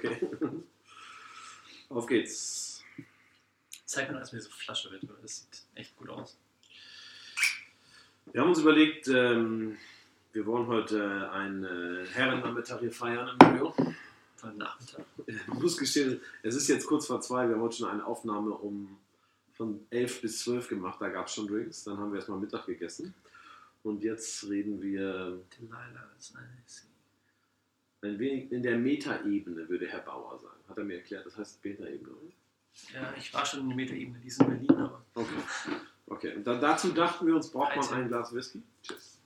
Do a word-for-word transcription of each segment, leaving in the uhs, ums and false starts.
Okay. Auf geht's. Zeig mir, als mir diese Flasche wird, das sieht echt gut aus. Wir haben uns überlegt, ähm, wir wollen heute einen äh, Herrennachmittag hier feiern im Studio. Heute Nachmittag. Ich muss gestehen, es ist jetzt kurz vor zwei, wir haben heute schon eine Aufnahme um von elf bis zwölf gemacht, da gab es schon Drinks, dann haben wir erstmal Mittag gegessen und jetzt reden wir Delilah ist eine ein wenig in der Metaebene, würde Herr Bauer sagen. Hat er mir erklärt, das heißt Metaebene, oder? Ja, ich war schon in der Metaebene, die ist in Berlin, aber... Okay, okay. Und dann, dazu dachten wir uns, braucht man Alter. ein Glas Whisky. Tschüss.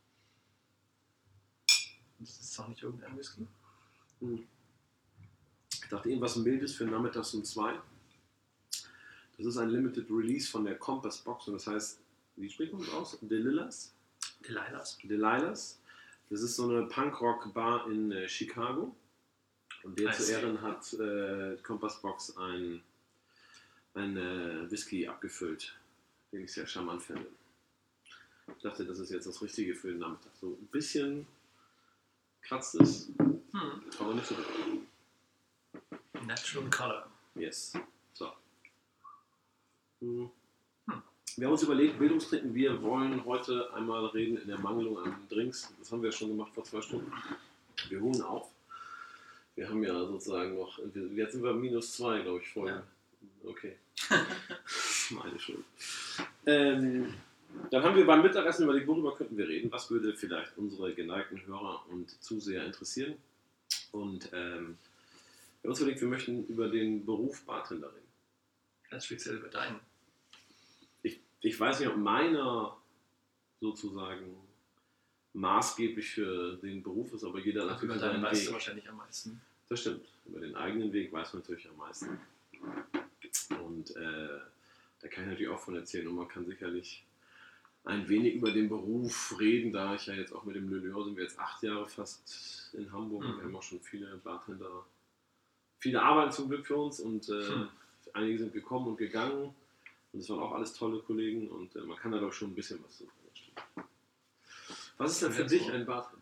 Das ist doch nicht irgendein Whisky. Hm. Ich dachte, irgendwas Mildes für nachmittags um zwei. Das ist ein Limited Release von der Compass Box und das heißt, wie spricht man das aus? Delilahs? Delilahs. Delilahs. Das ist so eine Punkrock-Bar in äh, Chicago. Und der I zu see. Ehren hat äh, Compass Box ein, ein äh, Whisky abgefüllt, den ich sehr charmant finde. Ich dachte, das ist jetzt das Richtige für den Nachmittag. So ein bisschen kratzt es, Hm. aber nicht so wirklich. Natural Color. Yes. So. Hm. Wir haben uns überlegt, Bildungstrinken, wir wollen heute einmal reden in der Mangelung an Drinks. Das haben wir schon gemacht vor zwei Stunden. Wir holen auf. Wir haben ja sozusagen noch, jetzt sind wir minus zwei, glaube ich, voll. Ja. Okay. Meine Schuld. Ähm, dann haben wir beim Mittagessen überlegt, worüber könnten wir reden? Was würde vielleicht unsere geneigten Hörer und Zuseher interessieren? Und ähm, wir haben uns überlegt, wir möchten über den Beruf Bartender reden. Ganz speziell über deinen. Ich, ich weiß nicht, ob meiner sozusagen maßgeblich für den Beruf ist, aber jeder Also natürlich über deinen seinen weißt du Weg. wahrscheinlich am meisten. Das stimmt. Über den eigenen Weg weiß man natürlich am meisten. Und äh, da kann ich natürlich auch von erzählen. Und man kann sicherlich ein wenig über den Beruf reden, da ich ja jetzt auch mit dem Le Lion sind wir jetzt acht Jahre fast in Hamburg. Mhm. Und wir haben auch schon viele Bartender, viele arbeiten zum Glück für uns und äh, Hm. einige sind gekommen und gegangen. Und es waren auch alles tolle Kollegen und äh, man kann da doch schon ein bisschen was zu sagen. Was ist denn für Ja, dich so. ein Bartender?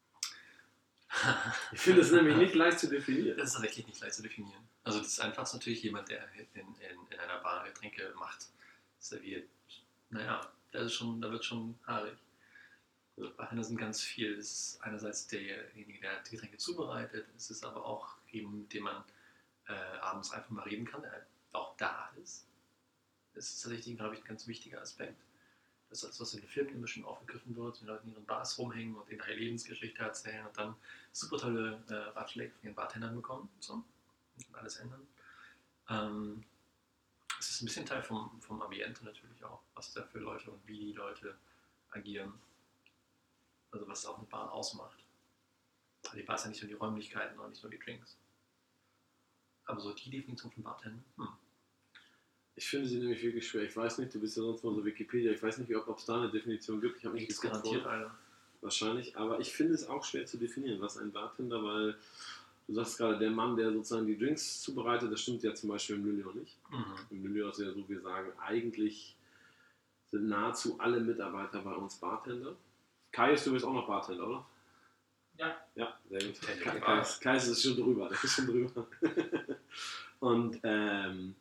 Ich finde es nämlich nicht leicht zu definieren. Das ist tatsächlich nicht leicht zu definieren. Also das ist einfach natürlich jemand, der in, in, in einer Bar Getränke macht, serviert. Naja, da, ist schon, da wird schon haarig. Bartender sind ganz viel. Es ist einerseits derjenige, der die Getränke zubereitet. Es ist aber auch jemand, mit dem man äh, abends einfach mal reden kann, der halt auch da ist. Das ist tatsächlich, glaube ich, ein ganz wichtiger Aspekt. Das ist das, was in den Filmen immer schon aufgegriffen wird, wenn Leute in ihren Bars rumhängen und ihre Lebensgeschichte erzählen und dann super tolle äh, Ratschläge von ihren Bartendern bekommen. So. Das kann alles ändern. Ähm, es ist ein bisschen Teil vom, vom Ambiente natürlich auch, was da für Leute und wie die Leute agieren. Also was auch eine Bar ausmacht. Die Bar ist ja nicht nur die Räumlichkeiten und nicht nur die Drinks. Aber so die Definition von Bartender, hm. Ich finde sie nämlich wirklich schwer. Ich weiß nicht, du bist ja sonst mal so Wikipedia, ich weiß nicht, ob es da eine Definition gibt. Ich habe nicht Nichts geguckt garantiert, vorher. Alter. Wahrscheinlich, aber ich finde es auch schwer zu definieren, was ein Bartender, weil du sagst gerade, der Mann, der sozusagen die Drinks zubereitet, das stimmt ja zum Beispiel im Le Lion nicht. Mhm. Im Le Lion ist ja so, wir sagen, eigentlich sind nahezu alle Mitarbeiter bei uns Bartender. Kai ist, du bist auch noch Bartender, oder? Ja. Ja, sehr gut. Kenn ich Kai, die Kai, Bar. ist- Kai ist schon drüber, der ist schon drüber. Und ähm,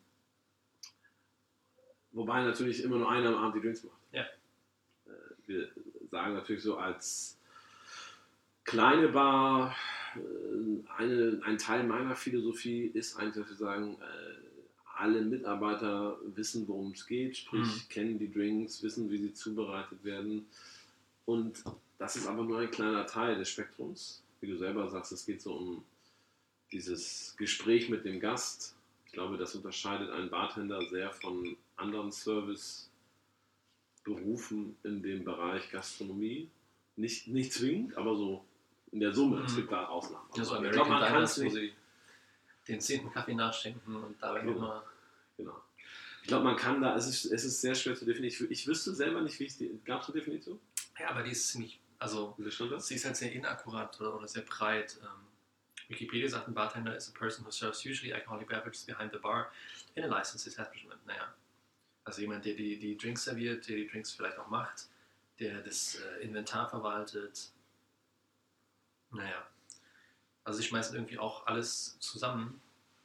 wobei natürlich immer nur einer am Abend die Drinks macht. Ja. Äh, wir sagen natürlich so als kleine Bar, äh, eine, ein Teil meiner Philosophie ist eigentlich, dass wir sagen, äh, alle Mitarbeiter wissen, worum es geht, sprich Mhm. kennen die Drinks, wissen, wie sie zubereitet werden. Und das ist aber nur ein kleiner Teil des Spektrums. Wie du selber sagst, es geht so um dieses Gespräch mit dem Gast. Ich glaube, das unterscheidet einen Bartender sehr von anderen Serviceberufen in dem Bereich Gastronomie. Nicht, nicht zwingend, aber so in der Summe. Es Mhm. gibt da Ausnahmen. Ja, so Aber ich American glaube, man kann Diners, es wo nicht. sie den zehnten Kaffee nachschenken und dabei Genau. nochmal... Genau. Ich glaube, man kann da, es ist, es ist sehr schwer zu definieren. Ich, ich wüsste selber nicht, wie es die. Gab es eine Definition? Ja, aber die ist ziemlich... Also, Wie stand das? sie ist halt sehr inakkurat oder, oder sehr breit. Ähm, Wikipedia sagt, ein Bartender is a person who serves usually alcoholic beverages behind the bar in a licensed establishment. Naja, also jemand, der die, die Drinks serviert, der die Drinks vielleicht auch macht, der das äh, Inventar verwaltet. Naja, Also sie schmeißen irgendwie auch alles zusammen.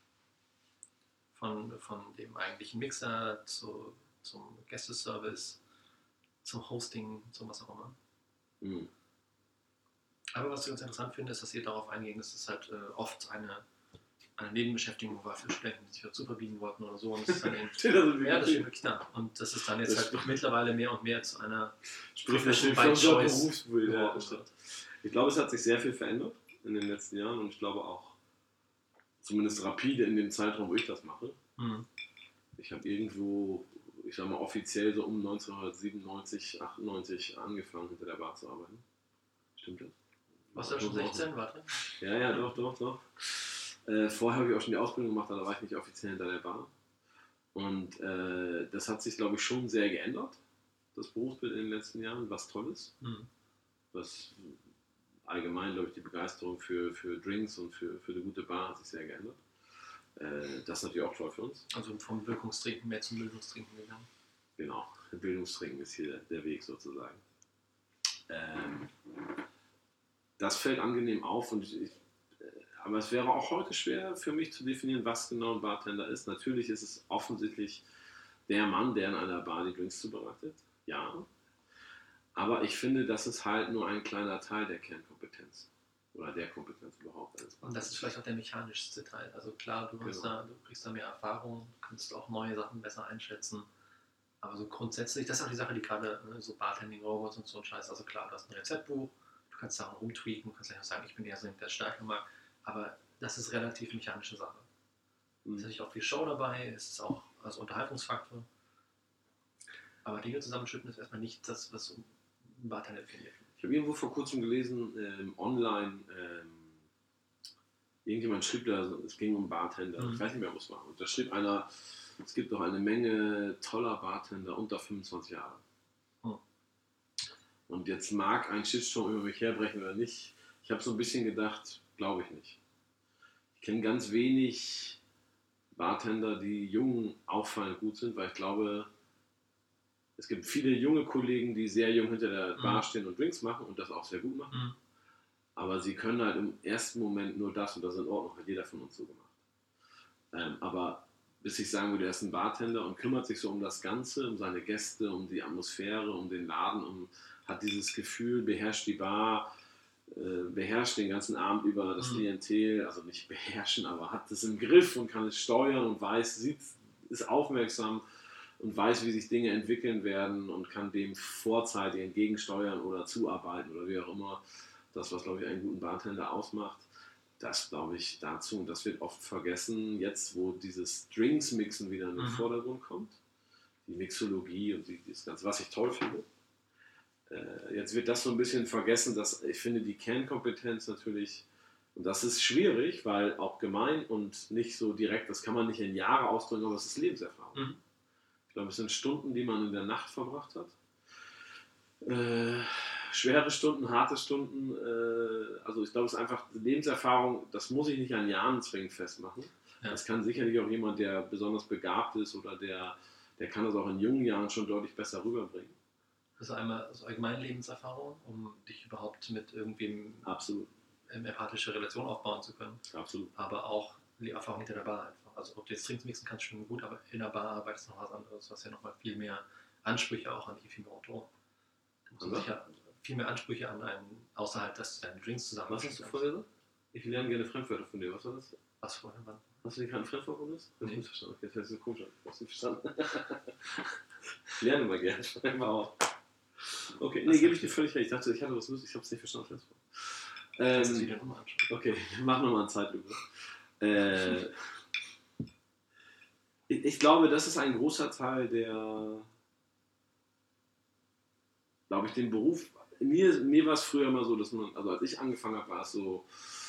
Von, von dem eigentlichen Mixer zu, zum Gästeservice, zum Hosting, zum was auch immer. Mhm. Aber was ich ganz interessant finde, ist, dass ihr darauf eingehen, dass es halt äh, oft eine, eine Nebenbeschäftigung war für Studenten, die sich dazu verbiegen wollten oder so. Und das ist dann eben, Steht also ja, das steht wirklich da. Und das ist dann jetzt Das halt mittlerweile mehr und mehr zu einer Sprich Profession natürlich by von unserer Choice Berufsbild. Ja, geworden das stimmt. wird. Ich glaube, es hat sich sehr viel verändert in den letzten Jahren und ich glaube auch, zumindest rapide in dem Zeitraum, wo ich das mache. Mhm. Ich habe irgendwo, ich sag mal offiziell so um neunzehnhundertsiebenundneunzig, achtundneunzig angefangen, hinter der Bar zu arbeiten. Stimmt das? Warst du da schon sechzehn? Warte. Ja, ja, doch, doch, doch. Äh, vorher habe ich auch schon die Ausbildung gemacht, aber da war ich nicht offiziell hinter der Bar. Und äh, das hat sich, glaube ich, schon sehr geändert, das Berufsbild in den letzten Jahren, was toll ist. Mhm. Was allgemein, glaube ich, die Begeisterung für, für Drinks und für, für eine gute Bar hat sich sehr geändert. Äh, das ist natürlich auch toll für uns. Also vom Wirkungstrinken mehr zum Bildungstrinken gegangen. Genau, Bildungstrinken ist hier der Weg sozusagen. Ähm, das fällt angenehm auf, und ich, aber es wäre auch heute schwer für mich zu definieren, was genau ein Bartender ist. Natürlich ist es offensichtlich der Mann, der in einer Bar die Drinks zubereitet. Ja. Aber ich finde, das ist halt nur ein kleiner Teil der Kernkompetenz. Oder der Kompetenz überhaupt eines Bartenders. Und das ist vielleicht auch der mechanischste Teil. Also klar, du, hast Genau. da, du kriegst da mehr Erfahrung, kannst auch neue Sachen besser einschätzen. Aber so grundsätzlich, das ist auch die Sache, die gerade ne, so Bartending-Robots und so ein Scheiß. Also klar, du hast ein Rezeptbuch, du kannst Sachen rumtweaken, du kannst ja auch sagen, ich bin ja so der Stärke mag. Aber das ist relativ mechanische Sache. Es Mhm. ist natürlich auch viel Show dabei, es ist auch als Unterhaltungsfaktor. Aber Dinge zusammenschütten ist erstmal nicht das, was ein Bartender definiert. Ich habe irgendwo vor kurzem gelesen, ähm, online, ähm, irgendjemand schrieb da, es ging um Bartender, Mhm. ich weiß nicht mehr, wo es war. Und da schrieb einer, es gibt doch eine Menge toller Bartender unter fünfundzwanzig Jahre. Mhm. Und jetzt mag ein Shitstorm über mich herbrechen oder nicht. Ich habe so ein bisschen gedacht, glaube ich nicht. Ich kenne ganz wenig Bartender, die jung auffallend gut sind, weil ich glaube, es gibt viele junge Kollegen, die sehr jung hinter der Bar Mhm. stehen und Drinks machen und das auch sehr gut machen. Mhm. Aber sie können halt im ersten Moment nur das, und das ist in Ordnung, hat jeder von uns so gemacht. Ähm, aber bis ich sagen würde, er ist ein Bartender und kümmert sich so um das Ganze, um seine Gäste, um die Atmosphäre, um den Laden, um, hat dieses Gefühl, beherrscht die Bar, äh, beherrscht den ganzen Abend über das Mhm. Klientel, also nicht beherrschen, aber hat es im Griff und kann es steuern und weiß, sieht, ist aufmerksam und weiß, wie sich Dinge entwickeln werden und kann dem vorzeitig entgegensteuern oder zuarbeiten oder wie auch immer. Das, was, glaube ich, einen guten Bartender ausmacht, das, glaube ich, dazu, und das wird oft vergessen, jetzt, wo dieses Drinks-Mixen wieder in den Mhm. Vordergrund kommt, die Mixologie und die, das Ganze, was ich toll finde. Äh, jetzt wird das so ein bisschen vergessen, dass ich finde, die Kernkompetenz natürlich, und das ist schwierig, weil auch gemein und nicht so direkt, das kann man nicht in Jahre ausdrücken, aber es ist Lebenserfahrung. Mhm. Ich glaube, es sind Stunden, die man in der Nacht verbracht hat. Äh, schwere Stunden, harte Stunden. Äh, also ich glaube, es ist einfach Lebenserfahrung, das muss ich nicht an Jahren zwingend festmachen. Ja. Das kann sicherlich auch jemand, der besonders begabt ist oder der, der kann das auch in jungen Jahren schon deutlich besser rüberbringen. Also einmal also allgemeine Lebenserfahrung, um dich überhaupt mit irgendwem Absolut, eine empathische Relation aufbauen zu können. absolut. Aber auch die Erfahrung hinter der Bar einfach. Also ob du jetzt Drinks mixen kannst, schon gut, aber in der Bar arbeitest noch was anderes, was ja nochmal viel mehr Ansprüche auch an die Figuratore. Du musst Also? sicher viel mehr Ansprüche an einen, außerhalb, dass du deine Drinks zusammen Was hast du vorher gesagt? Ich lerne gerne Fremdwörter von dir. Was war das? Was vorher war? Hast du dir kein Fremdwort von uns? Nee. Ich verstanden. Okay, das ist komisch. Hast du verstanden? Ich lerne mal gerne. Schreib mal auf. Okay, nee, gebe ich dir völlig recht. Ich dachte, ich hatte was Lustiges, ich habe es nicht verstanden. Fremdwort. Kannst du das Ähm, Video nochmal anschauen? okay, mach nochmal eine Zeitlupe. Äh, ich, ich glaube, das ist ein großer Teil der, glaube ich, den Beruf. Mir, mir war es früher immer so, dass man, also als ich angefangen habe, war es so,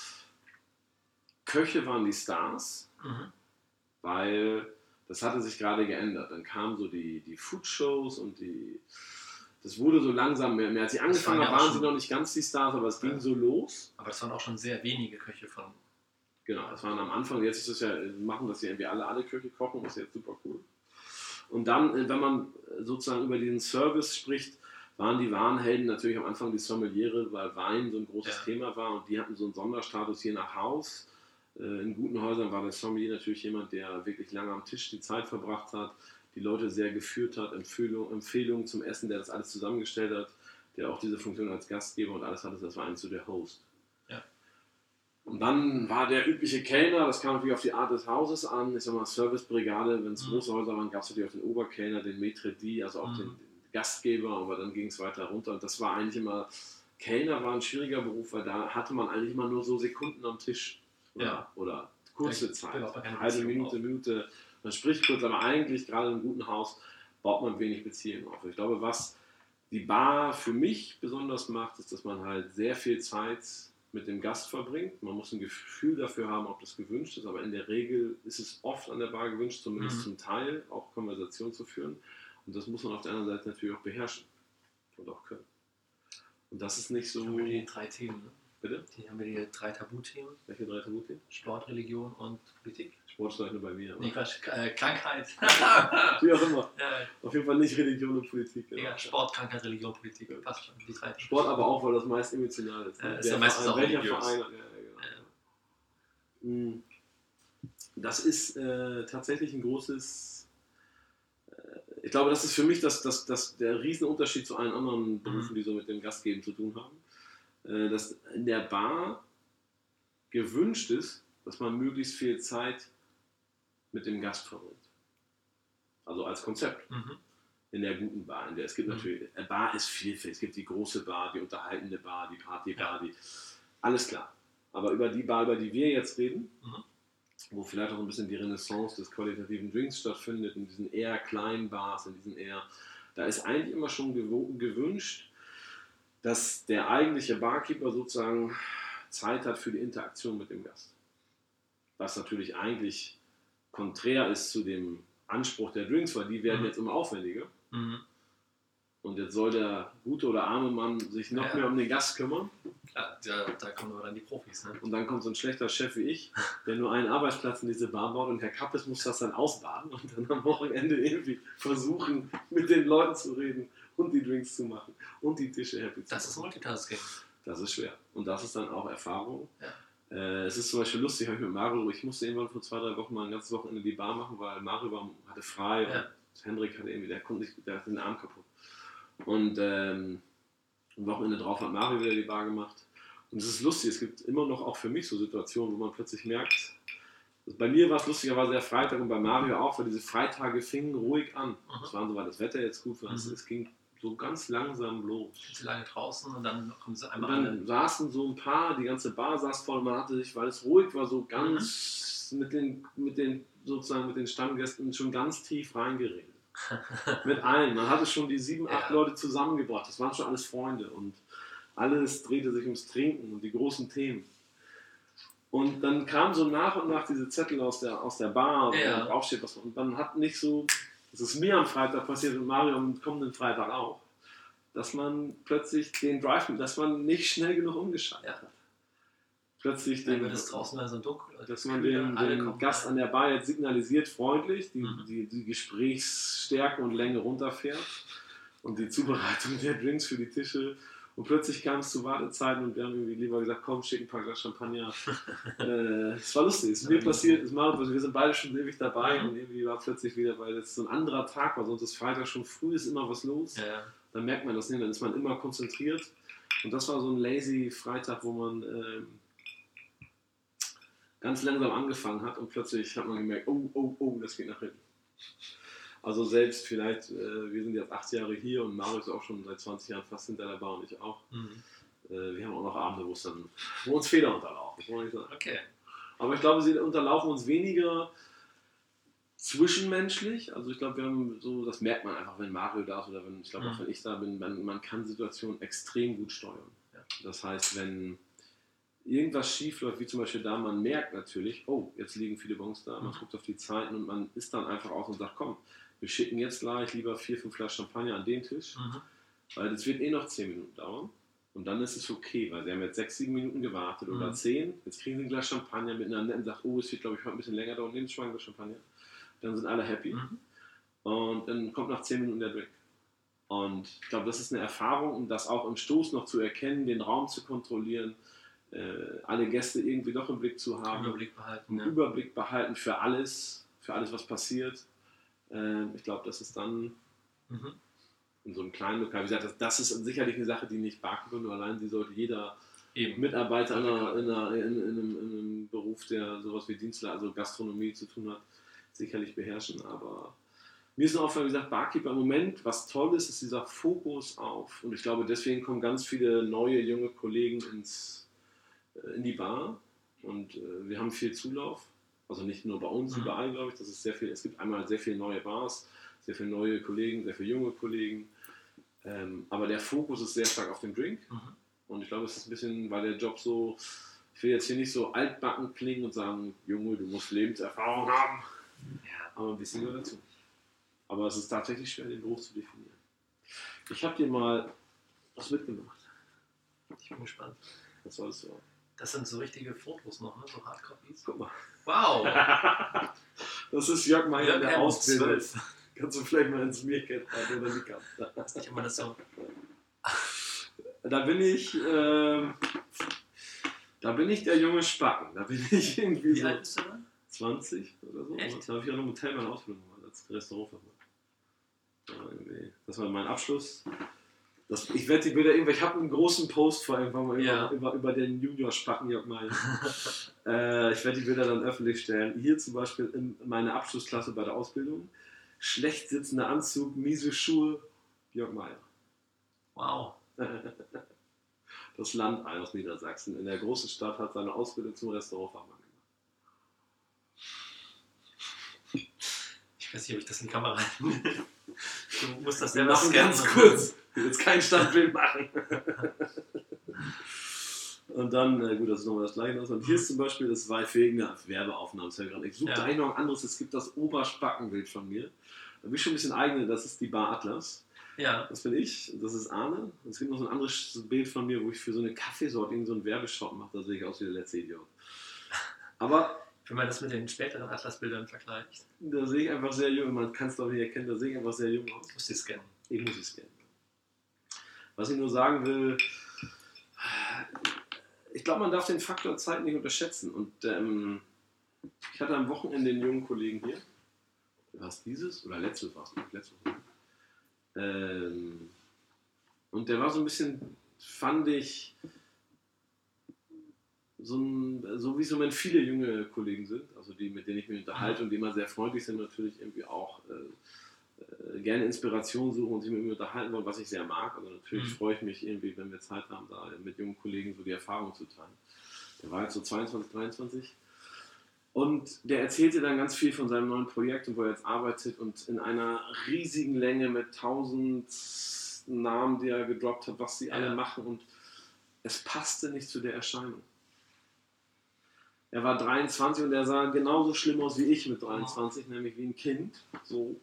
Köche waren die Stars, Mhm. weil das hatte sich gerade geändert. Dann kamen so die, die Food-Shows und die, das wurde so langsam mehr. mehr. Als ich angefangen waren habe, ja auch waren sie schon- noch nicht ganz die Stars, aber es ging Ja. so los. Aber das waren auch schon sehr wenige Köche von. Genau, das waren am Anfang, jetzt ist es ja, machen das ja irgendwie alle, alle Köche kochen, das ist jetzt super cool. Und dann, äh, wenn man sozusagen über diesen Service spricht, waren die wahren Helden natürlich am Anfang die Sommeliere, weil Wein so ein großes Ja. Thema war und die hatten so einen Sonderstatus je nach Haus. Äh, in guten Häusern war der Sommelier natürlich jemand, der wirklich lange am Tisch die Zeit verbracht hat, die Leute sehr geführt hat, Empfehlungen Empfehlungen zum Essen, der das alles zusammengestellt hat, der auch diese Funktion als Gastgeber und alles hatte, das war eigentlich so der Host. Ja. Und dann war der übliche Kellner, das kam natürlich auf die Art des Hauses an, ich sag mal Servicebrigade, wenn es Mhm. große Häuser waren, gab es natürlich auch den Oberkellner, den Maître d', also auch Mhm. den, den Gastgeber, aber dann ging es weiter runter und das war eigentlich immer, Kellner war ein schwieriger Beruf, weil da hatte man eigentlich immer nur so Sekunden am Tisch oder, Ja. oder kurze Da Zeit, baut man keine halbe Beziehung Minute, auf. Minute, man spricht kurz, aber eigentlich gerade in einem guten Haus baut man wenig Beziehungen auf. Ich glaube, was die Bar für mich besonders macht, ist, dass man halt sehr viel Zeit mit dem Gast verbringt. Man muss ein Gefühl dafür haben, ob das gewünscht ist, aber in der Regel ist es oft an der Bar gewünscht, zumindest Mhm. zum Teil, auch Konversation zu führen. Und das muss man auf der anderen Seite natürlich auch beherrschen und auch können. Und das ist nicht so... Haben wir die drei Themen, ne? Bitte? Die haben wir die drei Tabuthemen: Welche drei Tabuthemen? Sport, Religion und Politik. Sport steigt nur bei mir. aber- Nee, Quatsch, äh, Krankheit. Wie auch immer. ja, Auf jeden Fall nicht Religion und Politik. genau. ja, Sport, Krankheit, Religion, Politik. Ja. Passt schon. Die drei. Sport aber auch, weil das meist emotional ist. Ja, Ne? ist Der ja meistens Verein, auch welcher religiös. Verein, ja, ja, genau. Mm. Das ist äh, tatsächlich ein großes, äh, ich glaube, das ist für mich das, das, das, der Riesenunterschied zu allen anderen Berufen, Mhm. die so mit dem Gastgeben zu tun haben. Äh, dass in der Bar gewünscht ist, dass man möglichst viel Zeit mit dem Gast verbringt. Also als Konzept. Mhm. In der guten Bar. In der, es gibt Mhm. natürlich, eine Bar ist vielfältig. Es gibt die große Bar, die unterhaltende Bar, die Partybar, Ja. die, alles klar. Aber über die Bar, über die wir jetzt reden, Mhm. wo vielleicht auch ein bisschen die Renaissance des qualitativen Drinks stattfindet, in diesen eher kleinen Bars, in diesen eher, da ist eigentlich immer schon gewo- gewünscht, dass der eigentliche Barkeeper sozusagen Zeit hat für die Interaktion mit dem Gast. Was natürlich eigentlich konträr ist zu dem Anspruch der Drinks, weil die werden Mhm. jetzt immer aufwendiger. Mhm. Und jetzt soll der gute oder arme Mann sich noch Ja. mehr um den Gast kümmern. Klar, da, da kommen aber dann die Profis. Ne? Und dann kommt so ein schlechter Chef wie ich, der nur einen Arbeitsplatz in diese Bar baut und Herr Kappes muss das dann ausbaden und dann am Wochenende irgendwie versuchen, mit den Leuten zu reden und die Drinks zu machen und die Tische happy zu Das ist machen. Multitasking. Das ist schwer. Und das ist dann auch Erfahrung. Ja. Äh, es ist zum Beispiel lustig, habe ich mit Mario, ich musste irgendwann vor zwei, drei Wochen mal ein ganzes Wochenende die Bar machen, weil Mario war, hatte frei Ja. und Hendrik hatte irgendwie, der konnte nicht, der hatte den Arm kaputt. Und ähm, am Wochenende drauf hat Mario wieder die Bar gemacht. Und es ist lustig, es gibt immer noch auch für mich so Situationen, wo man plötzlich merkt, also bei mir war es lustigerweise der Freitag und bei Mario auch, weil diese Freitage fingen ruhig an. Mhm. Es waren so, weil das Wetter jetzt gut war, es, Mhm. es ging so ganz langsam los. Sind sie lange draußen und dann kommen sie Und einmal dann alle. saßen so ein paar, die ganze Bar saß voll und man hatte sich, weil es ruhig war, so ganz mit den, mit den, sozusagen mit den Stammgästen schon ganz tief reingeredet. Mit allen. Man hatte schon die sieben, acht Ja. Leute zusammengebracht. Das waren schon alles Freunde und alles drehte sich ums Trinken und die großen Themen. Und dann kamen so nach und nach diese Zettel aus der, aus der Bar und Ja. dann draufsteht was. Und dann hat nicht so, das ist mir am Freitag passiert und Mario am kommenden Freitag auch, dass man plötzlich den Drive, dass man nicht schnell genug umgeschaltet Ja. hat. Plötzlich Dann den, wird es draußen mal so dunkel. und dass man kühler, den, alle den kommen Gast rein. an der Bar jetzt signalisiert, freundlich, die, Mhm. die, die Gesprächsstärke und Länge runterfährt und die Zubereitung der Drinks für die Tische. Und plötzlich kam es zu Wartezeiten und wir haben irgendwie lieber gesagt, komm, schick ein paar Glas Champagner. äh, es war lustig, es ist mir passiert, es ist mal, wir sind beide schon ewig dabei Mhm. und irgendwie war plötzlich wieder, weil es so ein anderer Tag war, sonst ist Freitag schon früh, ist immer was los. Ja, ja. Dann merkt man das nicht, dann ist man immer konzentriert. Und das war so ein lazy Freitag, wo man ähm, ganz langsam angefangen hat und plötzlich hat man gemerkt, oh, oh, oh, das geht nach hinten. Also selbst vielleicht, äh, wir sind jetzt acht Jahre hier und Mario ist auch schon seit zwanzig Jahren fast hinter der Bar und ich auch. Mhm. Äh, wir haben auch noch Abende, wo es dann, wo uns Fehler unterlaufen. Das muss man nicht sagen. Okay. Aber ich glaube, sie unterlaufen uns weniger zwischenmenschlich. Also ich glaube, wir haben so, das merkt man einfach, wenn Mario da ist oder wenn, ich glaube auch Mhm. wenn ich da bin, man, man kann Situationen extrem gut steuern. Ja. Das heißt, wenn irgendwas schief läuft, wie zum Beispiel da, man merkt natürlich, oh, jetzt liegen viele Bons da, man Mhm. guckt auf die Zeiten und man ist dann einfach aus und sagt, komm, wir schicken jetzt gleich lieber vier, fünf Flaschen Champagner an den Tisch, Mhm. weil das wird eh noch zehn Minuten dauern. Und dann ist es okay, weil sie haben jetzt sechs, sieben Minuten gewartet oder Mhm. zehn. Jetzt kriegen sie ein Glas Champagner miteinander und sagt, oh, es wird, glaube ich, heute ein bisschen länger dauern, nehmen Sie schon ein Glas Champagner. Dann sind alle happy. Mhm. Und dann kommt nach zehn Minuten der Drink. Und ich glaube, das ist eine Erfahrung, um das auch im Stoß noch zu erkennen, den Raum zu kontrollieren, äh, alle Gäste irgendwie doch im Blick zu haben. Überblick behalten. Einen Ja. Überblick behalten für alles, für alles, was passiert. Äh, ich glaube, das ist dann Mhm. in so einem kleinen Lokal, wie gesagt, das, das ist sicherlich eine Sache, die nicht Barkeeper nur allein, die sollte jeder Eben. Mitarbeiter in, einer, in, einer, in, in, einem, in einem Beruf, der sowas wie Dienstleister, also Gastronomie zu tun hat, sicherlich beherrschen. Aber mir ist auch, wie gesagt, Barkeeper im Moment, was toll ist, ist dieser Fokus auf, und ich glaube, deswegen kommen ganz viele neue, junge Kollegen ins, äh, in die Bar und äh, wir haben viel Zulauf, also nicht nur bei uns, Mhm. überall, glaube ich, das ist sehr viel, es gibt einmal sehr viele neue Bars, sehr viele neue Kollegen, sehr viele junge Kollegen, ähm, aber der Fokus ist sehr stark auf dem Drink. Mhm. Und ich glaube, es ist ein bisschen, weil der Job so, ich will jetzt hier nicht so altbacken klingen und sagen, Junge, du musst Lebenserfahrung haben, Ja. aber ein bisschen nur dazu. Aber es ist tatsächlich schwer, den Beruf zu definieren. Ich habe dir mal was mitgemacht. Ich bin gespannt. Was soll das so? Das sind so richtige Fotos noch, ne? So Hardcopies. Guck mal. Wow! Das ist Jörg Meier, Jörg der M. Ausbilder. zwölf. Kannst du vielleicht mal ins Meerkat rein oder die Kamera. Ist nicht immer das so. Da bin ich, ähm, da bin ich der junge Spacken. Da bin ich irgendwie Wie so alt bist du da? zwanzig oder so. Echt? Da habe ich auch noch im Hotel meine Ausbildung gemacht als Restaurantfachmann. Ja, irgendwie. Das war mein Abschluss. Das, ich werde die Bilder irgendwann, ich habe einen großen Post vor irgendwann mal über, Ja. über, über den Junior-Spacken Jörg Meier. äh, ich werde die Bilder dann öffentlich stellen. Hier zum Beispiel in meiner Abschlussklasse bei der Ausbildung. Schlecht sitzender Anzug, miese Schuhe, Jörg Meier. Wow. Das Landei aus Niedersachsen. In der großen Stadt hat seine Ausbildung zum Restaurantfachmann gemacht. Ich weiß nicht, ob ich das in die Kamera. Du musst das Wir selber machen scannen. ganz kurz. Ich will jetzt kein Standbild machen. Und dann, äh, gut, das ist nochmal das gleiche. Und hier ist zum Beispiel das Weif Wegener Werbeaufnahmen. Ich suche Ja. eigentlich noch ein anderes. Es gibt das Oberspackenbild von mir. Da bin ich schon ein bisschen eigene. Das ist die Bar Atlas. Ja. Das bin ich. Das ist Arne. Und es gibt noch so ein anderes Bild von mir, wo ich für so eine Kaffeesorte irgend so einen Werbeshop mache. Da sehe ich aus wie der letzte Idiot. Aber Wenn man das mit den späteren Atlasbildern vergleicht, da sehe ich einfach sehr jung. Man kann es doch nicht erkennen. Da sehe ich einfach sehr jung aus. musst du scannen. Ich muss es scannen. Was ich nur sagen will, ich glaube, man darf den Faktor Zeit nicht unterschätzen. Und ähm, ich hatte am Wochenende einen jungen Kollegen hier. War es dieses? Oder letztes war es nicht. Letztes Wochenende. Ähm, und der war so ein bisschen, fand ich, so, ein, so wie es im Moment viele junge Kollegen sind, also die, mit denen ich mich unterhalte und die immer sehr freundlich sind, natürlich irgendwie auch äh, äh, gerne Inspiration suchen und sich mit mir unterhalten wollen, was ich sehr mag. Also natürlich Mhm. freue ich mich irgendwie, wenn wir Zeit haben, da mit jungen Kollegen so die Erfahrung zu teilen. Der war jetzt so zweiundzwanzig, dreiundzwanzig. Und der erzählte dann ganz viel von seinem neuen Projekt und wo er jetzt arbeitet und in einer riesigen Länge mit tausend Namen, die er gedroppt hat, was sie alle Ja. machen, und es passte nicht zu der Erscheinung. Er war dreiundzwanzig und er sah genauso schlimm aus wie ich mit dreiundzwanzig, nämlich wie ein Kind. So.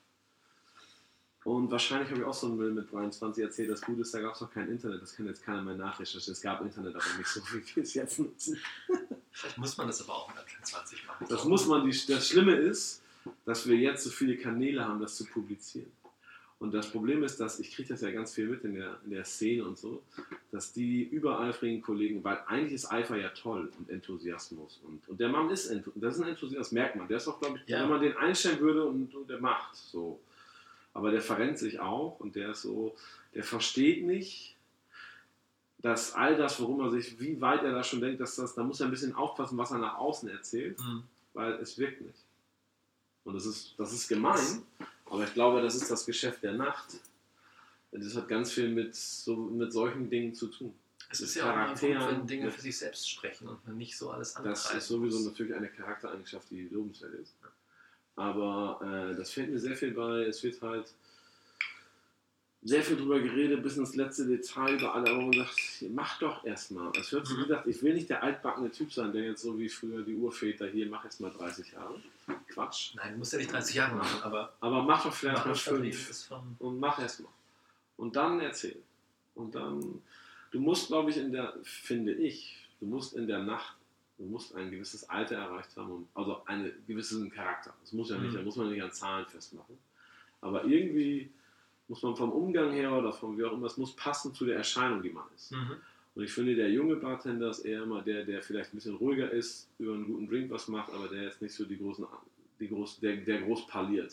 Und wahrscheinlich habe ich auch so einen Müll mit dreiundzwanzig erzählt. Das Gute ist, da gab es noch kein Internet. Das kann jetzt keiner mehr nachrecherchieren. Es gab Internet, aber nicht so, wie wir es jetzt nutzen. Vielleicht muss man das aber auch mit zwanzig machen. Das muss man. Die, das Schlimme ist, dass wir jetzt so viele Kanäle haben, das zu publizieren. Und das Problem ist, dass, ich kriege das ja ganz viel mit in der, in der Szene und so, dass die übereifrigen Kollegen, weil eigentlich ist Eifer ja toll und Enthusiasmus. Und, und der Mann ist, das ist ein Enthusiast, merkt man. Der ist auch, glaube ich, Ja. wenn man den einstellen würde und, und der macht so. Aber der verrennt sich auch und der ist so, der versteht nicht, dass all das, worum er sich, wie weit er da schon denkt, dass das, da muss er ein bisschen aufpassen, was er nach außen erzählt, Mhm. weil es wirkt nicht. Und das ist, das ist gemein, aber ich glaube, das ist das Geschäft der Nacht. Das hat ganz viel mit, so, mit solchen Dingen zu tun. Es Mit ist ja auch ein Punkt, wenn Charakteren, Dinge mit- für sich selbst sprechen und man nicht so alles Das antreiben ist sowieso muss. natürlich eine Charaktereigenschaft, die lobenswert ist. Aber äh, das fällt mir sehr viel bei. Es wird halt sehr viel drüber geredet, bis ins letzte Detail über alle, aber man sagt, mach doch erstmal. Es hört sich, wie gesagt, ich will nicht der altbackene Typ sein, der jetzt so wie früher die Urväter hier, mach erst mal dreißig Jahre. Quatsch. Nein, du musst ja nicht dreißig Jahre machen, aber Aber mach doch vielleicht machen mal Vertrieb fünf. ist schon. Und mach erstmal. Und dann erzähl. Und dann, du musst, glaube ich, in der, finde ich, du musst in der Nacht, du musst ein gewisses Alter erreicht haben, und, also einen gewissen Charakter. Das muss ja nicht, Mhm. da muss man nicht an Zahlen festmachen. Aber irgendwie muss man vom Umgang her oder vom wie auch immer, es muss passen zu der Erscheinung, die man ist. Mhm. Und ich finde, der junge Bartender ist eher immer der, der vielleicht ein bisschen ruhiger ist, über einen guten Drink was macht, aber der jetzt nicht so die großen, die groß, der, der groß parliert.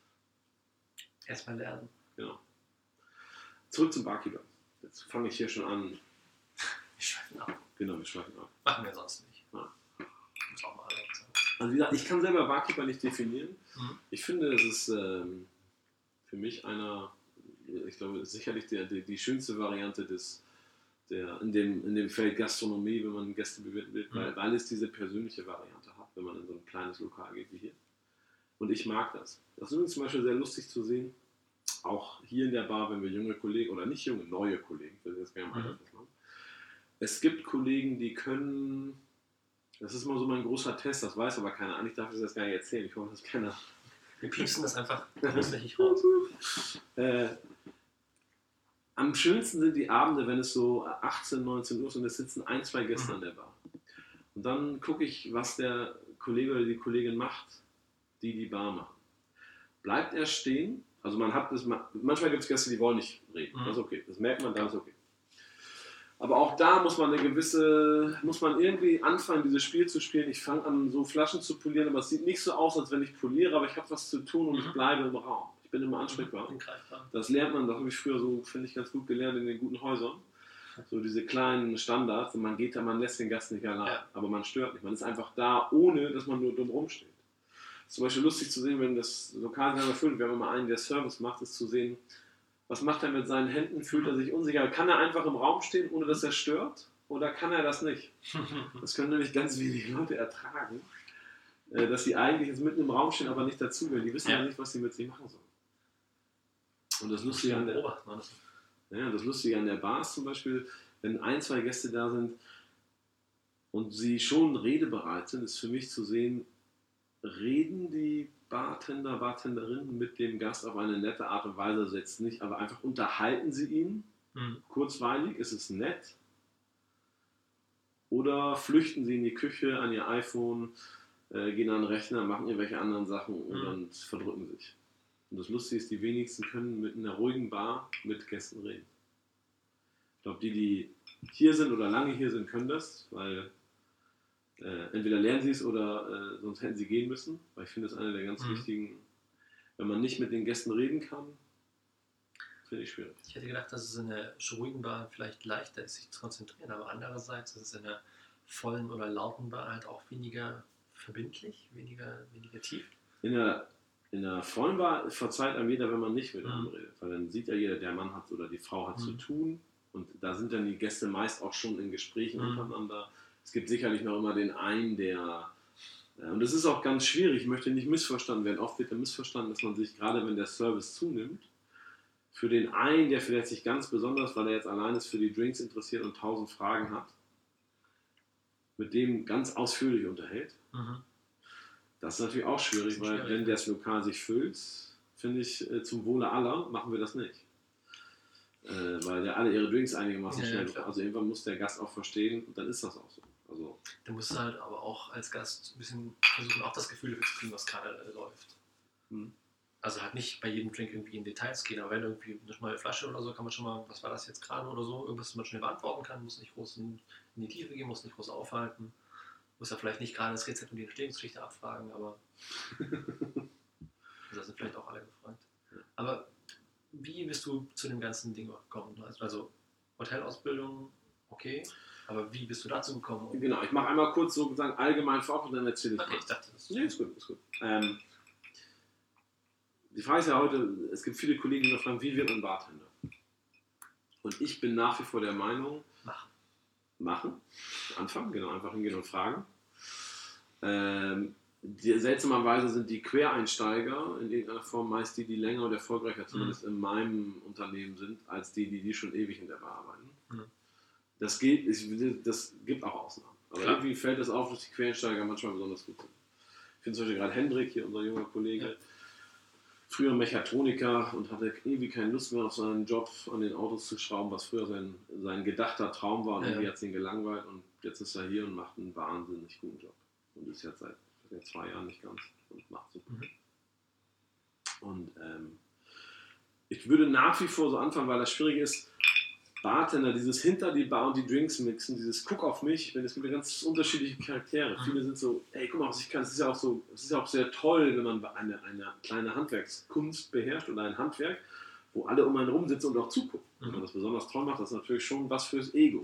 Erstmal lernen. Genau. Zurück zum Barkeeper. Jetzt fange ich hier schon an. Wir schweifen ab. Genau, wir schweifen ab. Machen wir sonst nicht. Ja. Muss auch mal erlaubt sein. Also wie gesagt, ich kann selber Barkeeper nicht definieren. Mhm. Ich finde, es ist ähm, für mich einer, ich glaube, sicherlich der, die, die schönste Variante des, der, in, dem, in dem Feld Gastronomie, wenn man Gäste bewirten will, Mhm. weil, weil es diese persönliche Variante hat, wenn man in so ein kleines Lokal geht wie hier. Und ich mag das. Das ist übrigens zum Beispiel sehr lustig zu sehen, auch hier in der Bar, wenn wir junge Kollegen, oder nicht junge, neue Kollegen, ich will jetzt gerne mal Mhm. festmachen. Es gibt Kollegen, die können, das ist mal so mein großer Test, das weiß aber keiner, eigentlich darf ich das jetzt gar nicht erzählen, ich hoffe, dass keiner. Wir piepsen das einfach großflächig raus. Äh, am schönsten sind die Abende, wenn es so achtzehn, neunzehn Uhr ist und es sitzen ein, zwei Gäste Mhm. an der Bar. Und dann gucke ich, was der Kollege oder die Kollegin macht, die die Bar machen. Bleibt er stehen? Also man hat das, manchmal gibt es Gäste, die wollen nicht reden. Mhm. Das ist okay. Das merkt man, dann ist okay. Aber auch da muss man eine gewisse, muss man irgendwie anfangen, dieses Spiel zu spielen. Ich fange an, so Flaschen zu polieren, aber es sieht nicht so aus, als wenn ich poliere, aber ich habe was zu tun und Mhm. ich bleibe im Raum. Ich bin immer ansprechbar. Angreifbar. Das lernt man, das habe ich früher so, finde ich, ganz gut gelernt in den guten Häusern. So diese kleinen Standards und man geht da, man lässt den Gast nicht allein, Ja. aber man stört nicht. Man ist einfach da, ohne dass man nur dumm rumsteht. Es ist zum Beispiel lustig zu sehen, wenn das Lokal sich erfüllt, wenn man mal einen, der Service macht, ist zu sehen, was macht er mit seinen Händen, fühlt er sich unsicher. Kann er einfach im Raum stehen, ohne dass er stört, oder kann er das nicht? Das können nämlich ganz wenige Leute ertragen, äh, dass sie eigentlich jetzt mitten im Raum stehen, aber nicht dazugehören. Die wissen ja Ja. nicht, was sie mit sich machen sollen. Und das Lustige an der, Beobachten, oder? ja, das Lustige an der Bar ist zum Beispiel, wenn ein, zwei Gäste da sind und sie schon redebereit sind, ist für mich zu sehen, reden die Bartender, Bartenderinnen mit dem Gast auf eine nette Art und Weise, also jetzt nicht, aber einfach unterhalten sie ihn, Mhm. kurzweilig, ist es nett, oder flüchten sie in die Küche, an ihr iPhone, äh, gehen an den Rechner, machen irgendwelche anderen Sachen und Mhm. dann verdrücken sich. Und das Lustige ist, die wenigsten können mit einer ruhigen Bar mit Gästen reden. Ich glaube, die, die hier sind oder lange hier sind, können das, weil äh, entweder lernen sie es oder äh, sonst hätten sie gehen müssen. Weil ich finde, das ist einer der ganz Mhm. wichtigen, wenn man nicht mit den Gästen reden kann, finde ich schwierig. Ich hätte gedacht, dass es in der ruhigen Bar vielleicht leichter ist, sich zu konzentrieren, aber andererseits ist es in der vollen oder lauten Bar halt auch weniger verbindlich, weniger, weniger tief. In der, in der vollen Bar verzeiht einem jeder, wenn man nicht mit Mhm. einem redet. Weil dann sieht ja jeder, der Mann hat oder die Frau hat Mhm. zu tun. Und da sind dann die Gäste meist auch schon in Gesprächen Mhm. untereinander. Es gibt sicherlich noch immer den einen, der... äh, Und das ist auch ganz schwierig, ich möchte nicht missverstanden werden. Oft wird ja missverstanden, dass man sich, gerade wenn der Service zunimmt, für den einen, der vielleicht sich ganz besonders, weil er jetzt allein ist, für die Drinks interessiert und tausend Fragen hat, mit dem ganz ausführlich unterhält. Mhm. Das ist natürlich auch schwierig, Das ist weil schwierig, wenn ja. das Lokal sich füllt, finde ich, äh, zum Wohle aller machen wir das nicht. Äh, weil ja alle ihre Drinks einigermaßen Ja, ja, schnell klar. Also irgendwann muss der Gast auch verstehen und dann ist das auch so. Also, Da musst du halt aber auch als Gast ein bisschen versuchen, auch das Gefühl dafür zu kriegen, was gerade äh, läuft. hm. Also halt nicht bei jedem Drink irgendwie in Details gehen, aber wenn irgendwie eine neue Flasche oder so, kann man schon mal, was war das jetzt gerade oder so, irgendwas, was man schnell beantworten kann, muss nicht groß in, in die Tiefe gehen, muss nicht groß aufhalten, muss ja vielleicht nicht gerade das Rezept und die Entstehungsgeschichte abfragen, aber da sind vielleicht auch alle gefragt. Aber wie bist du zu dem ganzen Ding gekommen? Also Hotelausbildung, okay, aber wie bist du dazu gekommen? Genau, ich mache einmal kurz so sagen, allgemein vor und dann erzähle ich Okay, mal. ich dachte, das Nee, ist gut, ist gut. Ähm, die Frage ist ja heute, es gibt viele Kollegen, die mich fragen, wie wird man Bartender? Und ich bin nach wie vor der Meinung, machen. machen, anfangen, genau, einfach hingehen und fragen. Ähm, die, seltsamerweise sind die Quereinsteiger in irgendeiner Form meist die, die länger und erfolgreicher, zumindest in meinem Unternehmen sind, als die, die, die schon ewig in der Bar arbeiten. Mhm. Das geht, ich, das gibt auch Ausnahmen. Aber Klar. irgendwie fällt es auf, dass die Quereinsteiger manchmal besonders gut sind. Ich finde zum Beispiel gerade Hendrik, hier unser junger Kollege, Ja. früher Mechatroniker und hatte irgendwie keine Lust mehr auf seinen Job an den Autos zu schrauben, was früher sein, sein gedachter Traum war und Ja. irgendwie hat es ihn gelangweilt und jetzt ist er hier und macht einen wahnsinnig guten Job. Und ist jetzt seit, seit zwei Jahren nicht ganz und macht super. Mhm. Und ähm, ich würde nach wie vor so anfangen, weil das schwierig ist, Bartender, dieses hinter die Bar und die Drinks mixen, dieses Guck auf mich, ich meine, es gibt ja ganz unterschiedliche Charaktere. Mhm. Viele sind so, ey, guck mal, was ich kann. Es ist ja auch so, es ist ja auch sehr toll, wenn man eine, eine kleine Handwerkskunst beherrscht oder ein Handwerk, wo alle um einen rum sitzen und auch zugucken. Mhm. Wenn man das besonders toll macht, das ist natürlich schon was fürs Ego.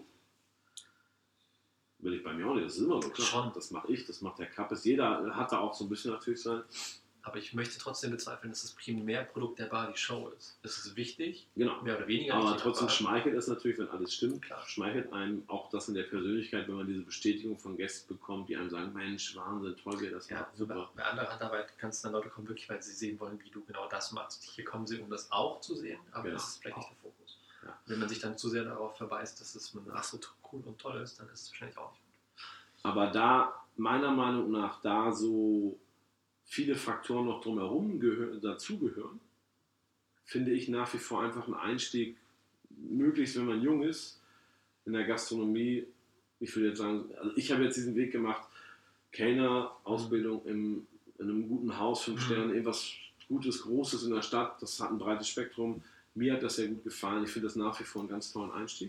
Will ich bei mir auch nicht, das ist immer so klar. Schon. Das mache ich, das macht der Kappes. Jeder hat da auch so ein bisschen natürlich sein. Aber ich möchte trotzdem bezweifeln, dass das Primärprodukt der Bar die Show ist. Es ist wichtig, genau. mehr oder weniger. Aber trotzdem schmeichelt es natürlich, wenn alles stimmt, klar. Schmeichelt einem auch das in der Persönlichkeit, wenn man diese Bestätigung von Gästen bekommt, die einem sagen, Mensch, Wahnsinn, toll, wie das ja, macht, super. Bei anderer Handarbeit kannst du dann Leute kommen, wirklich, weil sie sehen wollen, wie du genau das machst. Hier kommen sie, um das auch zu sehen, aber genau. Das ist vielleicht nicht der Fokus. Ja. Wenn man sich dann zu sehr darauf verbeißt, dass es ach so cool und toll ist, dann ist es wahrscheinlich auch nicht gut. Aber da, meiner Meinung nach, da so viele Faktoren noch drumherum gehör- dazugehören, finde ich nach wie vor einfach einen Einstieg, möglichst wenn man jung ist, in der Gastronomie. Ich würde jetzt sagen, also ich habe jetzt diesen Weg gemacht, Kellner, Ausbildung im, in einem guten Haus, fünf mhm. Sterne, irgendwas Gutes, Großes in der Stadt, das hat ein breites Spektrum. Mir hat das sehr gut gefallen, ich finde das nach wie vor einen ganz tollen Einstieg.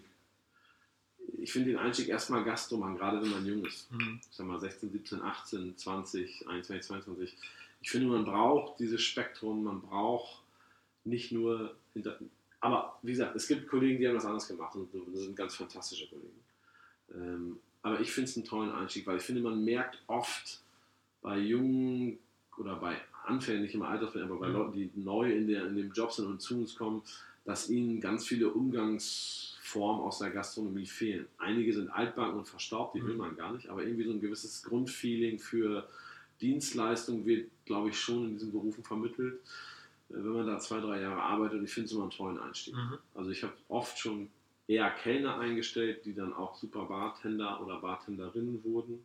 Ich finde den Einstieg erstmal Gastro machen, gerade wenn man jung ist. Mhm. Ich sag mal sechzehn, siebzehn, achtzehn, zwanzig, einundzwanzig, zweiundzwanzig. Ich finde, man braucht dieses Spektrum, man braucht nicht nur hinter. Aber wie gesagt, es gibt Kollegen, die haben das anders gemacht und das sind ganz fantastische Kollegen. Ähm, aber ich finde es einen tollen Einstieg, weil ich finde, man merkt oft bei jungen oder bei Anfängern, nicht im Alter, aber bei mhm. Leuten, die neu in, der, in dem Job sind und zu uns kommen, dass ihnen ganz viele Umgangsformen aus der Gastronomie fehlen. Einige sind altbacken und verstaubt, die will man gar nicht, aber irgendwie so ein gewisses Grundfeeling für Dienstleistung wird, glaube ich, schon in diesen Berufen vermittelt, wenn man da zwei, drei Jahre arbeitet. Und ich finde es immer einen tollen Einstieg. Mhm. Also ich habe oft schon eher Kellner eingestellt, die dann auch super Bartender oder Bartenderinnen wurden.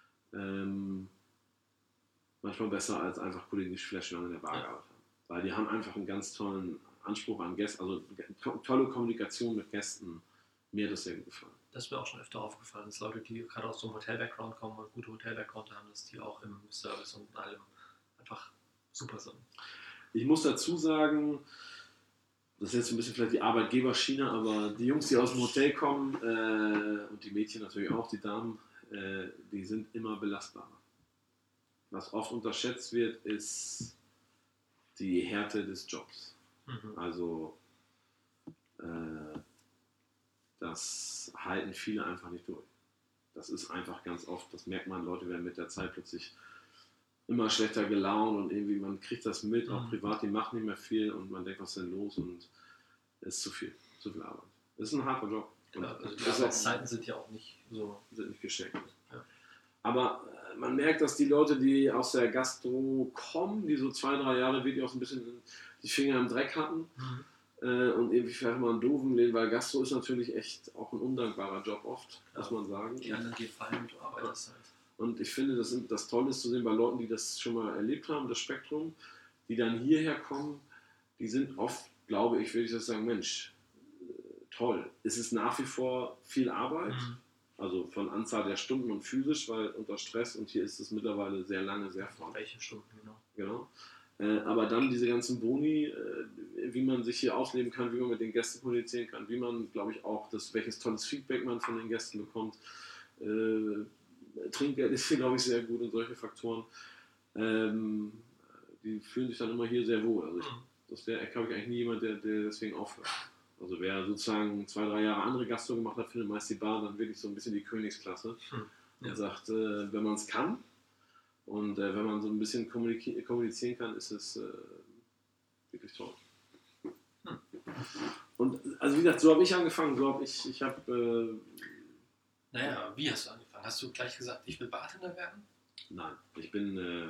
Ähm, manchmal besser als einfach Kollegen, die vielleicht schon lange in der Bar ja. gearbeitet haben. Weil die haben einfach einen ganz tollen Anspruch an Gäste, also to- tolle Kommunikation mit Gästen. Mir hat das sehr gut gefallen. Das ist mir auch schon öfter aufgefallen, dass Leute, die gerade aus so einem Hotel-Background kommen und gute Hotel-Background haben, dass die auch im Service und in allem einfach super sind. Ich muss dazu sagen, das ist jetzt ein bisschen vielleicht die Arbeitgeberschiene, aber die Jungs, die aus dem Hotel kommen, äh, und die Mädchen natürlich auch, die Damen, äh, die sind immer belastbarer. Was oft unterschätzt wird, ist die Härte des Jobs. Mhm. Also äh, das halten viele einfach nicht durch. Das ist einfach ganz oft, das merkt man, Leute werden mit der Zeit plötzlich immer schlechter gelaunt und irgendwie, man kriegt das mit, auch privat, die machen nicht mehr viel und man denkt, was ist denn los und es ist zu viel, zu viel Arbeit. Es ist ein harter Job. Ja, also die Arbeitszeiten sind ja auch nicht so... Sind nicht geschenkt. Ja. Aber äh, man merkt, dass die Leute, die aus der Gastro kommen, die so zwei, drei Jahre wirklich auch so ein bisschen die Finger im Dreck hatten, mhm. äh, und irgendwie vielleicht mal einen doofen lehnen, weil Gastro ist natürlich echt auch ein undankbarer Job oft, ja. muss man sagen. Die anderen dir fallen und du arbeitest halt. Und ich finde, das, sind, das Tolle ist zu sehen bei Leuten, die das schon mal erlebt haben, das Spektrum, die dann hierher kommen, die sind oft, glaube ich, würde ich das sagen, Mensch, toll. Es ist nach wie vor viel Arbeit, mhm. also von Anzahl der Stunden und physisch, weil unter Stress, und hier ist es mittlerweile sehr lange, sehr voll. Welche Stunden, genau. Genau. Äh, aber dann diese ganzen Boni, äh, wie man sich hier ausleben kann, wie man mit den Gästen kommunizieren kann, wie man, glaube ich, auch, das, welches tolles Feedback man von den Gästen bekommt. Äh, Trinkgeld ist hier, glaube ich, sehr gut und solche Faktoren. Ähm, die fühlen sich dann immer hier sehr wohl. Also ich, aus der Ecke habe ich eigentlich nie jemand, der, der deswegen aufhört. Also wer sozusagen zwei, drei Jahre andere Gastro gemacht hat, findet meist die Bar dann wirklich so ein bisschen die Königsklasse. Hm. Ja. Und sagt, äh, wenn man es kann und äh, wenn man so ein bisschen kommunik- kommunizieren kann, ist es äh, wirklich toll. Hm. Und also wie gesagt, so habe ich angefangen. So habe ich, ich habe... Äh, naja, wie hast du angefangen? Hast du gleich gesagt, ich will Bartender werden? Nein, ich bin äh,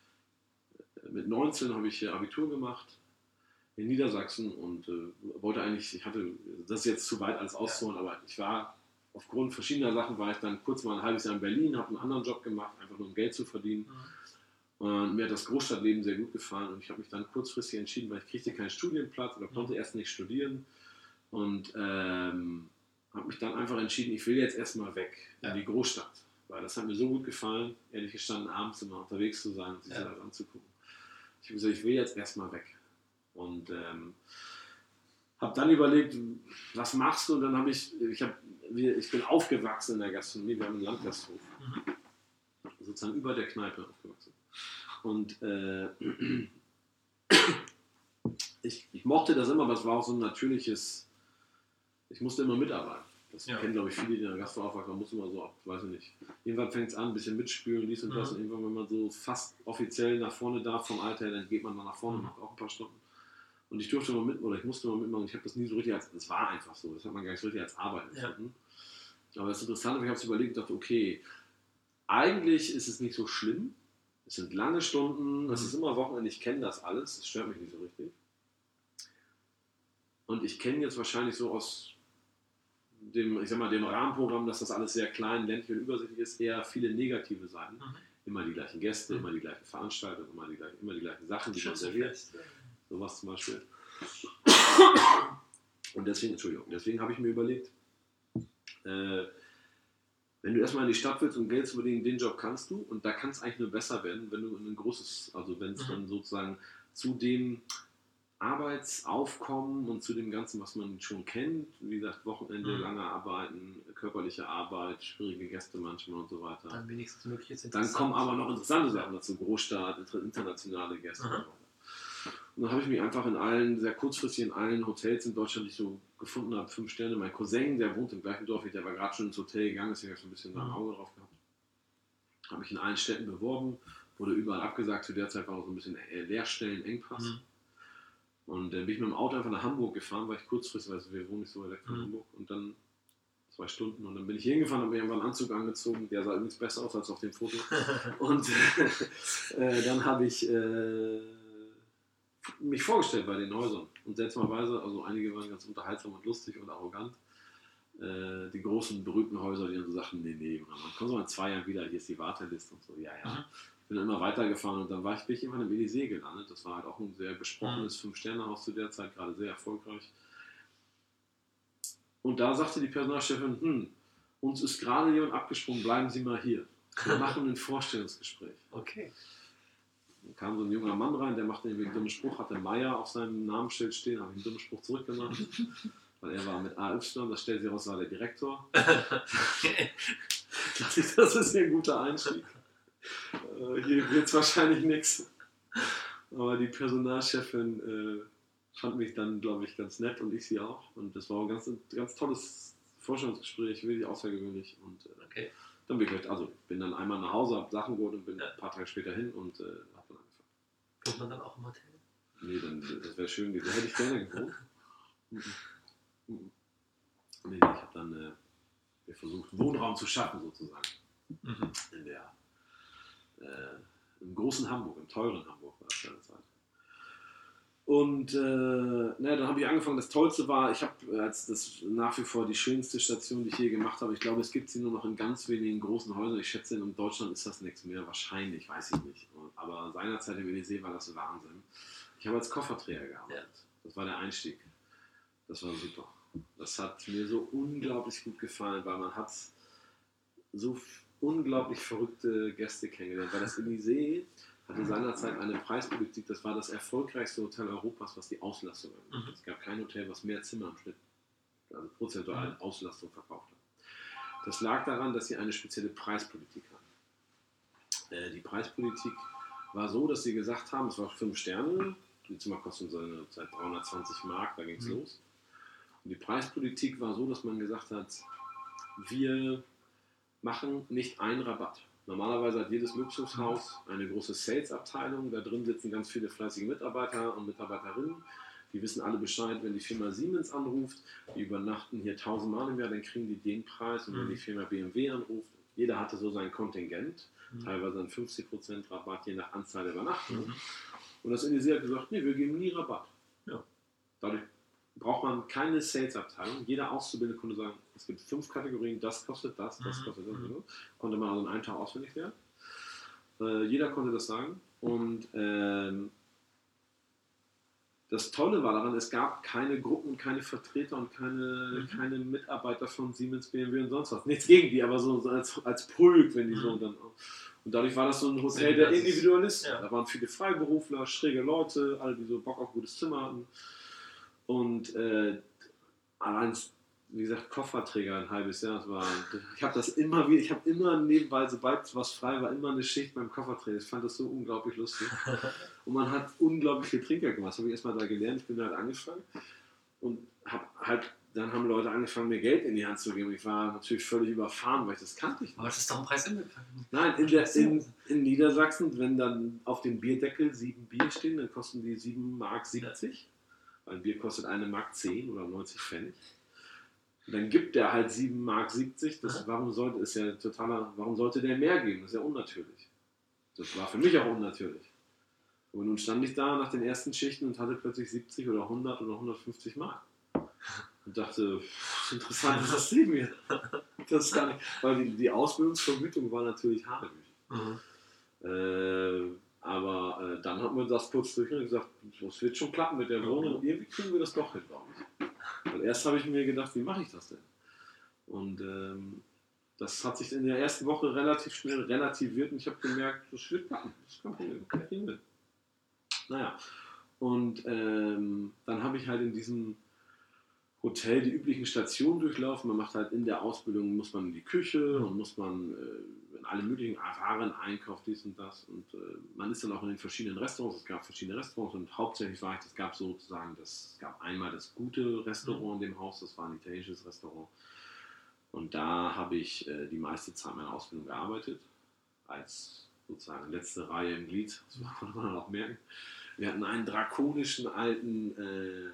mit neunzehn habe ich Abitur gemacht in Niedersachsen und äh, wollte eigentlich, ich hatte, das ist jetzt zu weit als auszuholen, ja. aber ich war aufgrund verschiedener Sachen, war ich dann kurz mal ein halbes Jahr in Berlin, habe einen anderen Job gemacht, einfach nur um Geld zu verdienen. Mhm. Und mir hat das Großstadtleben sehr gut gefallen und ich habe mich dann kurzfristig entschieden, weil ich kriegte keinen Studienplatz oder konnte mhm. erst nicht studieren und ähm, habe mich dann einfach entschieden, ich will jetzt erstmal weg in ja. die Großstadt, weil das hat mir so gut gefallen, ehrlich gestanden, abends immer unterwegs zu sein und sich ja. das anzugucken. Ich habe gesagt, ich will jetzt erstmal weg. Und ähm, habe dann überlegt, was machst du? Und dann habe ich, ich, hab, ich bin aufgewachsen in der Gastronomie, wir haben einen Landgasthof. Mhm. Sozusagen über der Kneipe aufgewachsen. Und äh, ich, ich mochte das immer, aber es war auch so ein natürliches, ich musste immer mitarbeiten. Das ja. kennen, glaube ich, viele, die in der Gastro aufwachsen, man muss immer so ab, weiß ich nicht. Irgendwann fängt es an, ein bisschen mitspülen, dies und das. Mhm. Und irgendwann, wenn man so fast offiziell nach vorne darf vom Alter her, dann geht man mal nach vorne, mhm. macht auch ein paar Stunden. Und ich durfte mal mit, oder ich musste mal mitmachen. Ich habe das nie so richtig als, das war einfach so, das hat man gar nicht so richtig als Arbeit empfunden. Ja. Aber das ist interessant, ich habe es überlegt und dachte, okay, eigentlich ist es nicht so schlimm. Es sind lange Stunden, es ist immer Wochenende, ich kenne das alles, es stört mich nicht so richtig. Und ich kenne jetzt wahrscheinlich so aus dem, ich sag mal, dem Rahmenprogramm, dass das alles sehr klein, ländlich und übersichtlich ist, eher viele negative Seiten. Mhm. Immer die gleichen Gäste, mhm. immer die gleichen Veranstaltungen, immer die gleichen, immer die gleichen Sachen, die man serviert. Sowas zum Beispiel. Und deswegen, Entschuldigung, deswegen habe ich mir überlegt, äh, wenn du erstmal in die Stadt willst und Geld zu verdienen, den Job kannst du und da kann es eigentlich nur besser werden, wenn du in ein großes, also wenn es mhm. dann sozusagen zu dem Arbeitsaufkommen und zu dem Ganzen, was man schon kennt, wie gesagt, Wochenende, mhm. lange Arbeiten, körperliche Arbeit, schwierige Gäste manchmal und so weiter. Dann wenigstens möglich ist Dann kommen aber noch interessante Sachen dazu, Großstadt, internationale Gäste mhm. und so weiter. Und dann habe ich mich einfach in allen, sehr kurzfristig in allen Hotels in Deutschland, die ich so gefunden habe, fünf Sterne. Mein Cousin, der wohnt im gleichen Dorf, der war gerade schon ins Hotel gegangen, deswegen habe ich so ein bisschen da ein Auge drauf gehabt. Habe mich in allen Städten beworben, wurde überall abgesagt. Zu der Zeit war auch so ein bisschen Leerstellen, Engpass. Mhm. Und dann bin ich mit dem Auto einfach nach Hamburg gefahren, weil ich kurzfristig, also wir wohnen nicht so weit weg von mhm. Hamburg. Und dann zwei Stunden und dann bin ich hier hingefahren, habe mir einfach einen Anzug angezogen, der sah übrigens besser aus als auf dem Foto. Und äh, dann habe ich äh, mich vorgestellt bei den Häusern. Und seltsamerweise, also einige waren ganz unterhaltsam und lustig und arrogant. Äh, die großen, berühmten Häuser, die dann so sagten, nee, nee, man kommt so in zwei Jahren wieder, hier ist die Warteliste und so, ja, ja. Mhm. Bin dann immer weitergefahren und dann war ich, bin ich irgendwann im Elysée gelandet. Das war halt auch ein sehr besprochenes mhm. Fünf-Sterne-Haus zu der Zeit, gerade sehr erfolgreich. Und da sagte die Personalchefin, hm, uns ist gerade jemand abgesprungen, bleiben Sie mal hier. Wir machen ein Vorstellungsgespräch. Okay. Dann kam so ein junger Mann rein, der machte irgendwie einen dummen Spruch, hatte Meier auf seinem Namensschild stehen, habe ich einen dummen Spruch zurückgemacht. Weil er war mit A Y, das stellt sich raus, war der Direktor. Das ist ja ein guter Einstieg. Äh, hier wird es wahrscheinlich nichts. Aber die Personalchefin äh, fand mich dann, glaube ich, ganz nett und ich sie auch. Und das war ein ganz, ganz tolles Vorstellungsgespräch, wirklich außergewöhnlich. Und äh, okay. dann bin ich, also bin dann einmal nach Hause, habe Sachen geholt und bin ja. ein paar Tage später hin und äh, habe dann angefangen. Wohnt man dann auch im Hotel? Nee, dann, das wäre schön, da hätte ich gerne gewohnt. Nee, ich habe dann äh, versucht, Wohnraum zu schaffen, sozusagen. Mhm. In der, äh, im großen Hamburg, im teuren Hamburg war das eine Zeit. Und äh, na, dann habe ich angefangen, das Tollste war, ich habe als das nach wie vor die schönste Station, die ich je gemacht habe, ich glaube, es gibt sie nur noch in ganz wenigen großen Häusern. Ich schätze, in Deutschland ist das nichts mehr, wahrscheinlich, weiß ich nicht. Aber seinerzeit im Elysée war das Wahnsinn. Ich habe als Kofferträger gearbeitet. Ja. Das war der Einstieg. Das war super. Das hat mir so unglaublich gut gefallen, weil man hat so unglaublich verrückte Gäste kennengelernt. Weil das Elysée hatte seinerzeit eine Preispolitik, das war das erfolgreichste Hotel Europas, was die Auslastung angeht. Mhm. Es gab kein Hotel, was mehr Zimmer im Schnitt, also prozentual Auslastung verkauft hat. Das lag daran, dass sie eine spezielle Preispolitik hatten. Äh, die Preispolitik war so, dass sie gesagt haben, es war fünf Sterne, die Zimmer kosten seine Zeit dreihundertzwanzig Mark, da ging es mhm. los. Und die Preispolitik war so, dass man gesagt hat, wir machen nicht einen Rabatt. Normalerweise hat jedes Luxushaus eine große Sales-Abteilung, da drin sitzen ganz viele fleißige Mitarbeiter und Mitarbeiterinnen, die wissen alle Bescheid, wenn die Firma Siemens anruft, die übernachten hier tausendmal im Jahr, dann kriegen die den Preis und wenn die Firma B M W anruft, jeder hatte so sein Kontingent, mhm. teilweise einen fünfzig Prozent Rabatt je nach Anzahl der Übernachtungen. Mhm. Und das Elysée hat gesagt, nee, wir geben nie Rabatt. Ja. Dadurch braucht man keine Sales-Abteilung. Jeder Auszubildende konnte sagen, es gibt fünf Kategorien, das kostet das, das kostet das. Mhm. Konnte man also in einem Tag auswendig werden. Äh, jeder konnte das sagen. Und ähm, das Tolle war daran, es gab keine Gruppen, keine Vertreter und keine, mhm. keine Mitarbeiter von Siemens, B M W und sonst was. Nichts gegen die, aber so, so als, als Pulk, wenn die mhm. so dann. Und dadurch war das so ein Hotel der Individualisten. Ja. Da waren viele Freiberufler, schräge Leute, alle, die so Bock auf ein gutes Zimmer hatten. Und äh, allein, wie gesagt, Kofferträger ein halbes Jahr. Das war, ich habe das immer wieder, ich habe immer nebenbei, sobald was frei war, immer eine Schicht beim Kofferträger. Ich fand das so unglaublich lustig. Und man hat unglaublich viel Trinkgeld gemacht. Das habe ich erstmal da gelernt. Ich bin halt angefangen und habe halt, dann haben Leute angefangen, mir Geld in die Hand zu geben. Ich war natürlich völlig überfahren, weil ich das kannte ich nicht. Aber das ist doch ein Preis inbegriffen. Nein, in, der, in, in Niedersachsen, wenn dann auf dem Bierdeckel sieben Bier stehen, dann kosten die sieben Mark siebzig. Ein Bier kostet eine Mark zehn oder neunzig Pfennig. Und dann gibt der halt sieben Mark siebzig. Das, warum, sollte, ist ja totaler, warum sollte der mehr geben? Das ist ja unnatürlich. Das war für mich auch unnatürlich. Und nun stand ich da nach den ersten Schichten und hatte plötzlich siebzig oder hundert oder hundertfünfzig Mark. Und dachte, pff, interessant ist das Leben hier. Das ist gar nicht, weil die, die Ausbildungsvergütung war natürlich hart. Mhm. Äh, aber äh, dann haben wir das kurz durch und gesagt, das wird schon klappen mit der Wohnung und irgendwie kriegen wir das doch hin, glaube ich. Weil erst habe ich mir gedacht, wie mache ich das denn? Und ähm, das hat sich in der ersten Woche relativ schnell relativiert und ich habe gemerkt, das wird klappen, das ist kein Problem, das kriegen wir. Naja, und ähm, dann habe ich halt in diesem Hotel die üblichen Stationen durchlaufen. Man macht halt in der Ausbildung, muss man in die Küche und muss man äh, in alle möglichen Waren einkaufen, dies und das. Und äh, man ist dann auch in den verschiedenen Restaurants. Es gab verschiedene Restaurants und hauptsächlich war ich, es gab sozusagen, das, es gab einmal das gute Restaurant in dem Haus, das war ein italienisches Restaurant. Und da habe ich äh, die meiste Zeit meiner Ausbildung gearbeitet, als sozusagen letzte Reihe im Glied. Das konnte man auch merken. Wir hatten einen drakonischen alten, äh,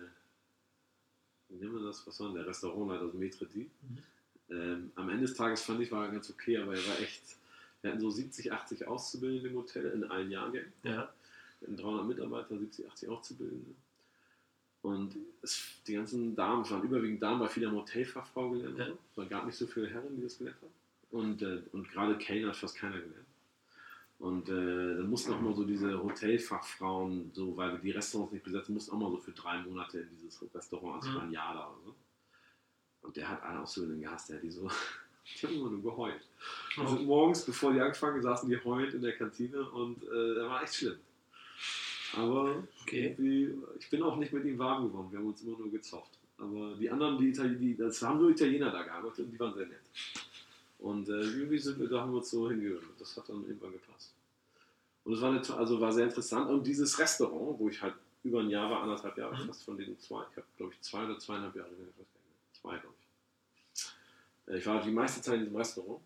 wie nennen wir das, was war denn der Restaurantleiter, also Maître d'. Mhm. Ähm, am Ende des Tages fand ich, war er ganz okay, aber er war echt, wir hatten so siebzig, achtzig Auszubildende im Hotel in allen Jahrgängen. Ja. Wir hatten dreihundert Mitarbeiter, siebzig, achtzig Auszubildende. Und es, die ganzen Damen, es waren überwiegend Damen, weil viele am Hotelfachfrau gelernt haben. Ja. Es gab nicht so viele Herren, die das gelernt haben. Und, äh, und gerade Kellner hat fast keiner gelernt. Und äh, dann mussten auch mal so diese Hotelfachfrauen, so, weil wir die Restaurants nicht besetzen, mussten auch mal so für drei Monate in dieses Restaurant, also für ein Jahr da oder so. Und der hat einen Auszubildenden gehasst, der hat die so, die haben immer nur geheult. Die sind morgens, bevor die angefangen, saßen die heulend in der Kantine und äh, der war echt schlimm. Aber okay. Irgendwie, ich bin auch nicht mit ihm warm geworden, wir haben uns immer nur gezofft. Aber die anderen, die, die das haben nur Italiener da gearbeitet und die waren sehr nett. Und äh, irgendwie sind wir, da haben wir uns so hingehört. Das hat dann irgendwann gepasst. Und es war, eine, also war sehr interessant. Und dieses Restaurant, wo ich halt über ein Jahr war, anderthalb Jahre, fast von denen zwei, ich habe glaube ich zwei oder zweieinhalb Jahre, ich weiß gar nicht, zwei glaube ich. Ich war die meiste Zeit in diesem Restaurant.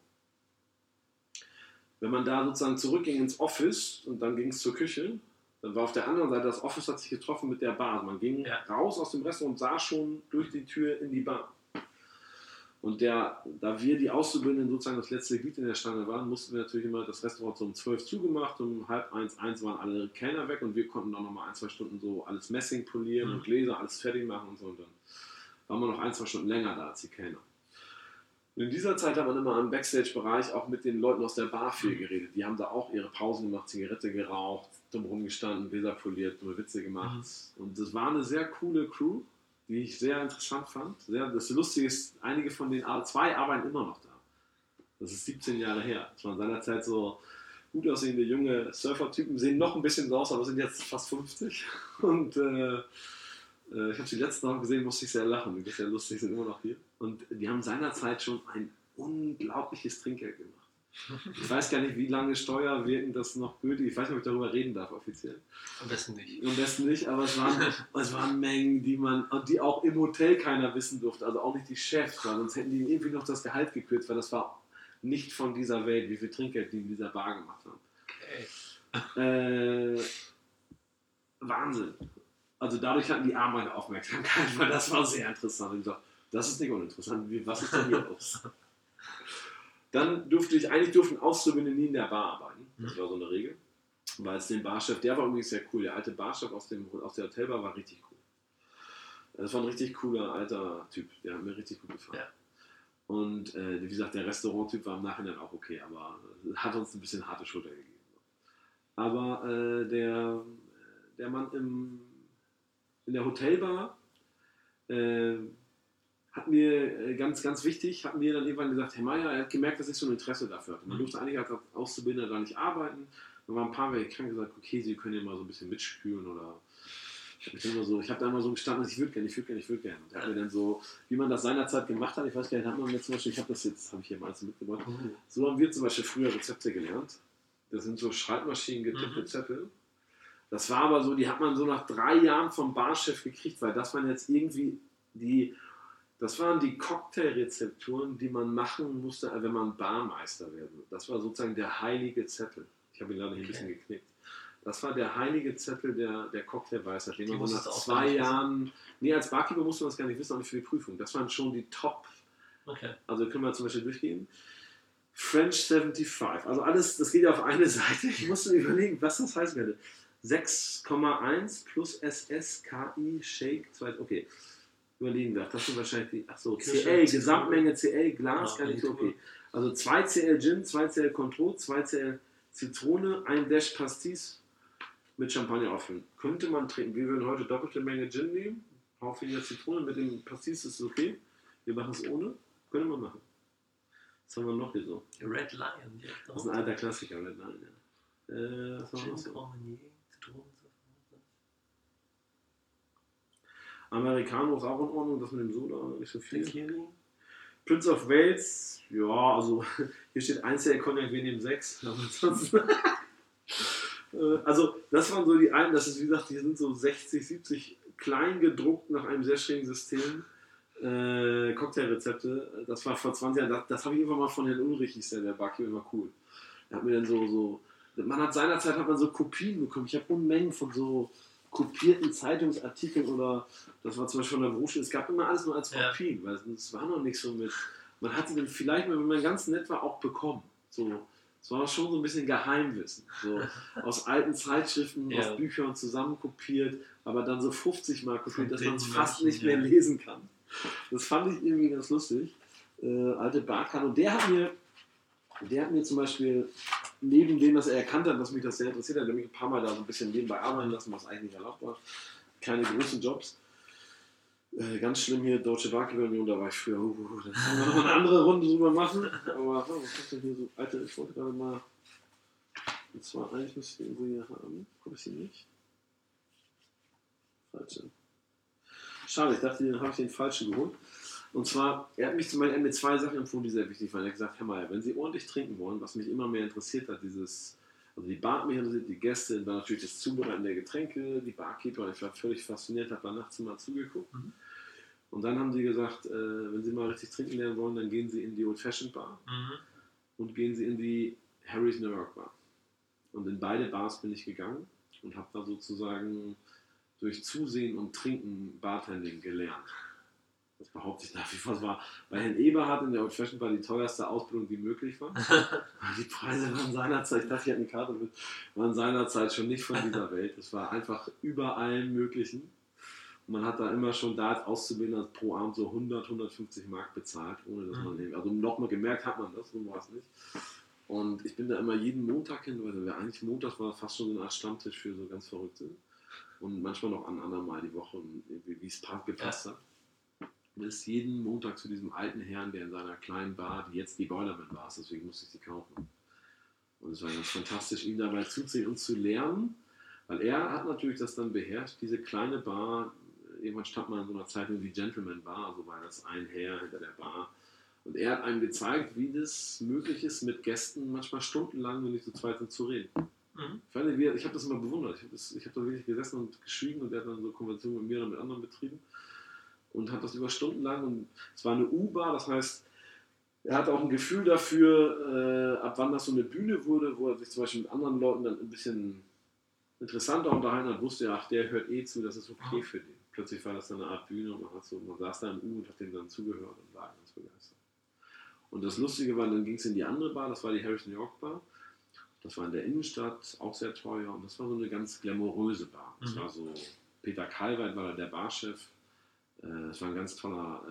Wenn man da sozusagen zurückging ins Office und dann ging es zur Küche, dann war auf der anderen Seite, das Office hat sich getroffen mit der Bar. Also man ging ja. raus aus dem Restaurant und sah schon durch die Tür in die Bar. Und der, da wir die Auszubildenden sozusagen das letzte Glied in der Stange waren, mussten wir natürlich immer das Restaurant so um zwölf zugemacht, um halb eins, eins waren alle Kellner weg und wir konnten dann nochmal ein, zwei Stunden so alles Messing polieren mhm. und Gläser, alles fertig machen und so. Und dann waren wir noch ein, zwei Stunden länger da als die Kellner. Und in dieser Zeit hat man immer im Backstage-Bereich auch mit den Leuten aus der Bar viel geredet. Die haben da auch ihre Pausen gemacht, Zigarette geraucht, dumm rumgestanden, Gläser poliert, dumme Witze gemacht. Mhm. Und das war eine sehr coole Crew, die ich sehr interessant fand. Sehr, das Lustige ist, einige von den zwei arbeiten immer noch da. Das ist siebzehn Jahre her. Das waren seinerzeit so gut aussehende junge Surfer-Typen, sehen noch ein bisschen so aus, aber sind jetzt fast fünfzig. Und äh, äh, ich habe die letzten noch gesehen, musste ich sehr lachen. Die sind sehr lustig, sind immer noch hier. Und die haben seinerzeit schon ein unglaubliches Trinkgeld gemacht. Ich weiß gar nicht, wie lange Steuer wirken das noch gültig. Ich weiß nicht, ob ich darüber reden darf offiziell. Am besten nicht. Am besten nicht, aber es waren, es waren Mengen, die man, die auch im Hotel keiner wissen durfte. Also auch nicht die Chefs, weil sonst hätten die irgendwie noch das Gehalt gekürzt, weil das war nicht von dieser Welt, wie viel Trinkgeld die in dieser Bar gemacht haben. Okay. Äh, Wahnsinn. Also dadurch hatten die Armen meine Aufmerksamkeit, weil das war sehr interessant. Und ich dachte, das ist nicht uninteressant. Was ist denn hier los? Dann durfte ich, eigentlich durften Auszubildende nie in der Bar arbeiten. Das war so eine Regel. Weil es den Barchef, der war übrigens sehr cool. Der alte Barchef aus, dem, aus der Hotelbar war richtig cool. Das war ein richtig cooler alter Typ. Der hat mir richtig gut gefallen. Ja. Und äh, wie gesagt, der Restauranttyp war im Nachhinein auch okay, aber hat uns ein bisschen harte Schulter gegeben. Aber äh, der, der Mann im, in der Hotelbar äh, hat mir ganz, ganz wichtig, hat mir dann irgendwann gesagt, Herr Meier, er hat gemerkt, dass ich so ein Interesse dafür hatte. Man durfte eigentlich als Auszubildender da nicht arbeiten. Dann waren ein paar welche krank gesagt, okay, Sie können ja mal so ein bisschen mitspüren oder Ich, immer so, ich habe da immer so gestanden, ich würde gerne, ich würde gerne, ich würde gerne. Und er hat mir dann so, wie man das seinerzeit gemacht hat, ich weiß gar nicht, hat man mir zum Beispiel, ich habe das jetzt, habe ich hier mal alles mitgebracht, mhm. so haben wir zum Beispiel früher Rezepte gelernt. Das sind so Schreibmaschinen getippte mhm. Zettel. Das war aber so, die hat man so nach drei Jahren vom Barchef gekriegt, weil das waren jetzt irgendwie die, das waren die Cocktailrezepturen, die man machen musste, wenn man Barmeister werden. Das war sozusagen der heilige Zettel. Ich habe ihn gerade okay. ein bisschen geknickt. Das war der heilige Zettel der, der Cocktailweisheit, den man so nach zwei Jahren, nee, als Barkeeper musste man das gar nicht wissen, auch nicht für die Prüfung. Das waren schon die Top. Okay. Also können wir zum Beispiel durchgehen. French fünfundsiebzig, also alles, das geht ja auf eine Seite. Ich musste überlegen, was das heißen könnte. sechs Komma eins plus S S, K I, Shake, zwei, okay. Überlegen wir, das sind wahrscheinlich die, achso, C L, Gesamtmenge C L, Glas, kann ich so, okay. Also zwei C L Gin, zwei C L Cointreau, zwei C L Zitrone, ein Dash Pastis mit Champagner auffüllen. Könnte man trinken. Wir würden heute doppelte Menge Gin nehmen, Haufen weniger Zitrone, mit dem Pastis ist es okay. Wir machen es ohne, könnte man machen. Was haben wir noch hier so? Red Lion. Das ist ein alter Klassiker, Red Lion, ja. Äh, was haben wir noch so? Americano ist auch in Ordnung, das mit dem Soda nicht so viel. Tequila. Prince of Wales, ja, also hier steht ein C L Cognac, wir nehmen sechs. Also das waren so die einen, das ist wie gesagt, die sind so sechzig, siebzig klein gedruckt nach einem sehr schrägen System. Äh, Cocktailrezepte, das war vor zwanzig Jahren, das, das habe ich irgendwann mal von Herrn Ulrich, hieß der, der Barkeeper, immer cool. Der hat mir dann so, so, man hat seinerzeit hat man so Kopien bekommen, ich habe Unmengen von so kopierten Zeitungsartikeln oder, das war zum Beispiel von der Berufsschule, es gab immer alles nur als Kopien, ja. Weil es war noch nicht so mit, man hatte den vielleicht, wenn man ganz nett war, auch bekommen. So, es war schon so ein bisschen Geheimwissen, so aus alten Zeitschriften, ja. Aus Büchern zusammenkopiert, aber dann so fünfzig Mal kopiert, dass man es fast nicht mehr ja. lesen kann. Das fand ich irgendwie ganz lustig. Äh, alte Barkan. Und der hat mir, der hat mir zum Beispiel, neben dem, dass er erkannt hat, dass mich das sehr interessiert hat, der mich ein paar Mal da so ein bisschen nebenbei arbeiten lassen, was eigentlich nicht erlaubt war. Keine großen Jobs. Äh, ganz schlimm hier, Deutsche Barkeeper-Union, da war ich früher, uh, uh, da können wir noch eine andere Runde drüber machen. Aber oh, was ist denn hier so, Alter, ich wollte gerade mal, und zwar eigentlich müsste ich den irgendwo hier haben. Habe ich sie nicht? Falsche. Schade, ich dachte, dann habe ich den falschen geholt. Und zwar, er hat mich zum Beispiel mit zwei Sachen empfohlen, die sehr wichtig waren. Er hat gesagt, Herr Meier, wenn Sie ordentlich trinken wollen, was mich immer mehr interessiert hat, dieses, also die Bar hat mich interessiert, die Gäste, dann natürlich das Zubereiten der Getränke, die Barkeeper, ich war völlig fasziniert, habe da nachts mal zugeguckt. Mhm. Und dann haben sie gesagt, äh, wenn Sie mal richtig trinken lernen wollen, dann gehen Sie in die Old Fashioned Bar mhm. und gehen Sie in die Harry's New York Bar. Und in beide Bars bin ich gegangen und habe da sozusagen durch Zusehen und Trinken Bartending gelernt. Das behaupte ich nach wie vor. Das war bei Herrn Eberhardt in der Old Fashioned Bar die teuerste Ausbildung, die möglich war. Die Preise waren seinerzeit, ich dachte, ich hatte eine Karte mit, waren seinerzeit schon nicht von dieser Welt. Es war einfach über allen möglichen. Und man hat da immer schon da als Auszubildender pro Abend so hundert, hundertfünfzig Mark bezahlt, ohne dass man eben, also nochmal gemerkt hat man das, so war es nicht. Und ich bin da immer jeden Montag hin, weil eigentlich Montag war fast schon so eine Art Stammtisch für so ganz Verrückte. Und manchmal noch an anderen Mal die Woche, wie es gepasst hat. Und ist jeden Montag zu diesem alten Herrn, der in seiner kleinen Bar, die jetzt die Boilerman Bar ist, deswegen musste ich sie kaufen. Und es war ganz fantastisch, ihm dabei zuzusehen und zu lernen, weil er hat natürlich das dann beherrscht, diese kleine Bar. Irgendwann stand man in so einer Zeitung wie Gentleman Bar, also war das ein Herr hinter der Bar. Und er hat einem gezeigt, wie das möglich ist, mit Gästen manchmal stundenlang, wenn nicht zu zweit sind, zu reden. Mhm. Ich, ich habe das immer bewundert. Ich habe hab da wirklich gesessen und geschwiegen und er hat dann so Konversationen mit mir und mit anderen betrieben und hat das über Stunden lang. Und es war eine U-Bar, das heißt, er hatte auch ein Gefühl dafür, äh, ab wann das so eine Bühne wurde, wo er sich zum Beispiel mit anderen Leuten dann ein bisschen interessanter unterhalten hat, wusste er, ach, der hört eh zu, das ist okay für den. Plötzlich war das dann eine Art Bühne und man, hat so, man saß da im U und hat dem dann zugehört und war ganz begeistert. Und das Lustige war, dann ging es in die andere Bar, das war die Harry's New York Bar. Das war in der Innenstadt, auch sehr teuer und das war so eine ganz glamouröse Bar. Das mhm. war so, Peter Kalweit war da der Barchef. Das war ein ganz toller,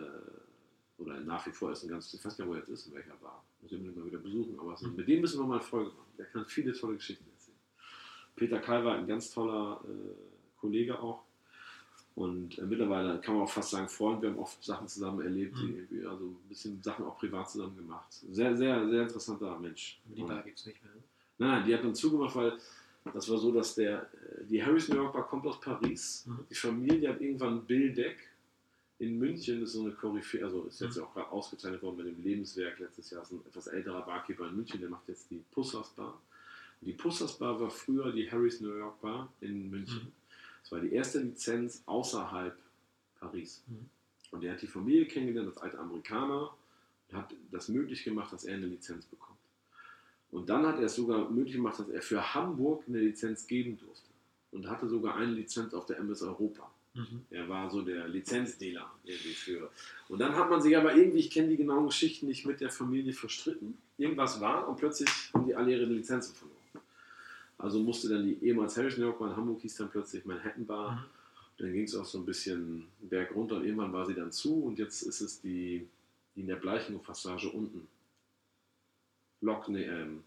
äh, oder nach wie vor ist ein ganz, ich weiß gar nicht, wo er jetzt ist, in welcher Bar. Muss ich mal wieder besuchen, aber so, mit dem müssen wir mal eine Folge machen. Der kann viele tolle Geschichten erzählen. Peter Kalweit, ein ganz toller äh, Kollege auch. Und äh, mittlerweile kann man auch fast sagen, Freund, wir haben oft Sachen zusammen erlebt, mhm. die, also ein bisschen Sachen auch privat zusammen gemacht. Sehr, sehr, sehr interessanter Mensch. Aber die Bar gibt es nicht mehr. Nein, nein, die hat dann zugemacht, weil Das war so, dass der, die Harrys New York Bar kommt aus Paris. Mhm. Die Familie hat irgendwann Bill Deck in München, ist so eine Koryphäe, also ist jetzt mhm. auch gerade ausgezeichnet worden mit dem Lebenswerk letztes Jahr, ist ein etwas älterer Barkeeper in München, der macht jetzt die Pussers Bar. Und die Pussers Bar war früher die Harrys New York Bar in München. Mhm. Das war die erste Lizenz außerhalb Paris. Mhm. Und der hat die Familie kennengelernt als alter Amerikaner und hat das möglich gemacht, dass er eine Lizenz bekommt. Und dann hat er es sogar möglich gemacht, dass er für Hamburg eine Lizenz geben durfte. Und hatte sogar eine Lizenz auf der M S Europa. Mhm. Er war so der Lizenzdealer irgendwie für. Und dann hat man sich aber irgendwie, ich kenne die genauen Geschichten nicht, mit der Familie verstritten. Irgendwas war und plötzlich haben die alle ihre Lizenzen verloren. Also musste dann die ehemals Harrys New York Bar in Hamburg, hieß dann plötzlich Manhattan Bar. Mhm. Dann ging es auch so ein bisschen bergunter und irgendwann war sie dann zu und jetzt ist es die, die in der Bleichinghof-Passage unten. Lok, nee, ähm,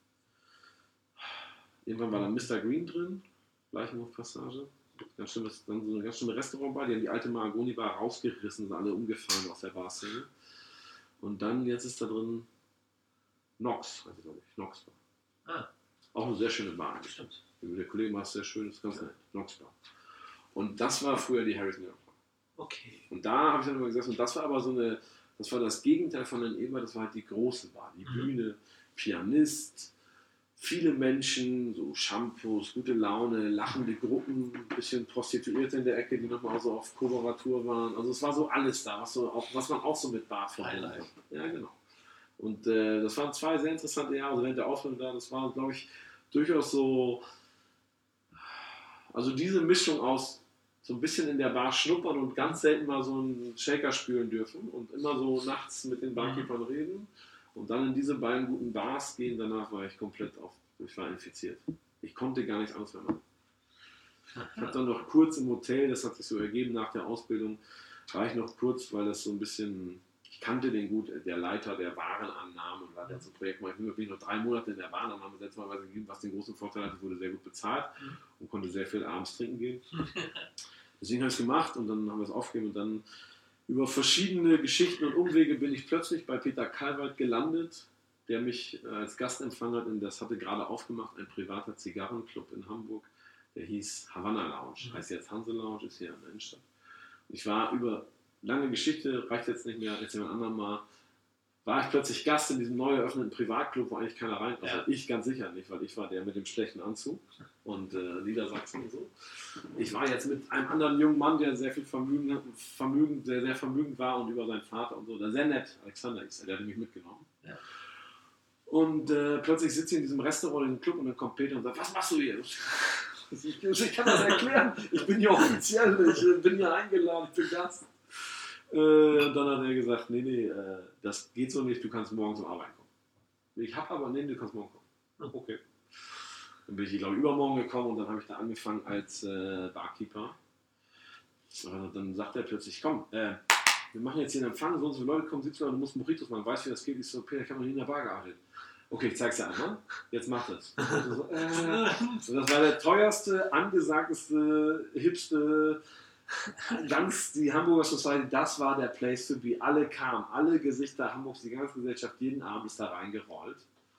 irgendwann war dann Mister Green drin, Bleichinghof-Passage. Ganz schlimmes, dann so eine ganz schlimme Restaurantbar, die haben die alte Mahagoni-Bar rausgerissen, sind alle umgefahren aus der Barszene. Und dann, jetzt ist da drin Nox, also glaube ich, Nox Bar. Ah. Auch eine sehr schöne Bar. Stimmt. Der Kollege macht es sehr schön, das ist ganz ja. nett. Nox Bar. Und das war früher die Harrys New York Bar. Okay. Und da habe ich dann immer gesagt, und das war aber so eine, das war das Gegenteil von den Eber, das war halt die große Bar. Die mhm. Bühne, Pianist, viele Menschen, so Shampoos, gute Laune, lachende Gruppen, ein bisschen Prostituierte in der Ecke, die nochmal so auf Koloratur waren. Also es war so alles da, was, so auch, was man auch so mit Bar verbunden hat. Ja, genau. Und äh, das waren zwei sehr interessante Jahre, also während der Ausbildung da, das war, glaube ich, durchaus so, also diese Mischung aus so ein bisschen in der Bar schnuppern und ganz selten mal so einen Shaker spülen dürfen und immer so nachts mit den Barkeepern reden und dann in diese beiden guten Bars gehen, danach war ich komplett auf, ich war infiziert. Ich konnte gar nichts anderes mehr machen. Ich habe dann noch kurz im Hotel, das hat sich so ergeben nach der Ausbildung, war ich noch kurz, weil das so ein bisschen, ich kannte den gut, der Leiter der Warenannahme und war dann so ein Projekt, ich bin noch drei Monate in der Warenannahme, seltsamerweise gegeben, was den großen Vorteil hatte, ich wurde sehr gut bezahlt und konnte sehr viel abends trinken gehen. Deswegen habe ich es gemacht und dann haben wir es aufgegeben und dann über verschiedene Geschichten und Umwege bin ich plötzlich bei Peter Kalwald gelandet, der mich als Gast empfangen hat, und das hatte gerade aufgemacht, ein privater Zigarrenclub in Hamburg, der hieß Havanna Lounge, mhm. heißt jetzt Hanse Lounge, ist hier in der Innenstadt. Ich war über, lange Geschichte, reicht jetzt nicht mehr, jetzt jemand anderem mal, war ich plötzlich Gast in diesem neu eröffneten Privatclub, wo eigentlich keiner rein, also ja. ich ganz sicher nicht, weil ich war der mit dem schlechten Anzug und äh, Niedersachsen und so. Ich war jetzt mit einem anderen jungen Mann, der sehr viel Vermögen, Vermögen sehr, sehr vermögend war und über seinen Vater und so, der sehr nett, Alexander ist, der hat mich mitgenommen. Ja. Und äh, plötzlich sitze ich in diesem Restaurant, in dem Club und dann kommt Peter und sagt, was machst du hier? Ich, ich kann das erklären, ich bin hier offiziell, ich bin hier eingeladen, ich bin Gast. Äh, und dann hat er gesagt, nee, nee, äh, das geht so nicht, du kannst morgen zum Arbeiten kommen. Ich habe aber, nee, du kannst morgen kommen. Okay. Dann bin ich, glaube ich, übermorgen gekommen und dann habe ich da angefangen als äh, Barkeeper. Und dann sagt er plötzlich, komm, äh, wir machen jetzt hier einen Empfang, so und so viele Leute kommen, siebzig Leute, du musst Mojitos machen, weißt du, wie das geht? Ich so, Peter, ich habe noch nie in der Bar gearbeitet. Okay, ich zeig's dir einmal. Jetzt mach das. Und so, äh, und das war der teuerste, angesagteste, hipste, ganz die Hamburger Society, das war der Place to be. Alle kamen, alle Gesichter Hamburgs, die ganze Gesellschaft, jeden Abend ist da reingerollt.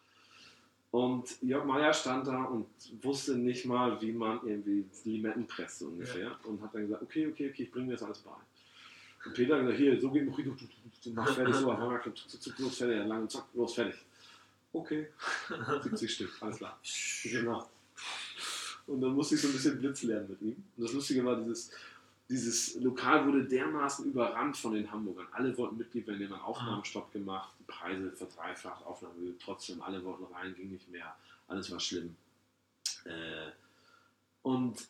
Und Jörg Meier stand da und wusste nicht mal, wie man irgendwie Limetten presst ungefähr. Ja. Und hat dann gesagt, okay, okay, okay, ich bringe mir das alles bei. Und Peter hat gesagt, hier, so geht Mojito, mach fertig, so, los, fertig, lang, zack, los, fertig. Okay, siebzig Stück, alles klar. Genau. Und dann musste ich so ein bisschen Blitz lernen mit ihm. Und das Lustige war, dieses, dieses Lokal wurde dermaßen überrannt von den Hamburgern. Alle wollten Mitglied werden, die haben einen Aufnahmestopp gemacht, die Preise verdreifacht, Aufnahme trotzdem, alle wollten rein, ging nicht mehr, alles war schlimm. Äh, und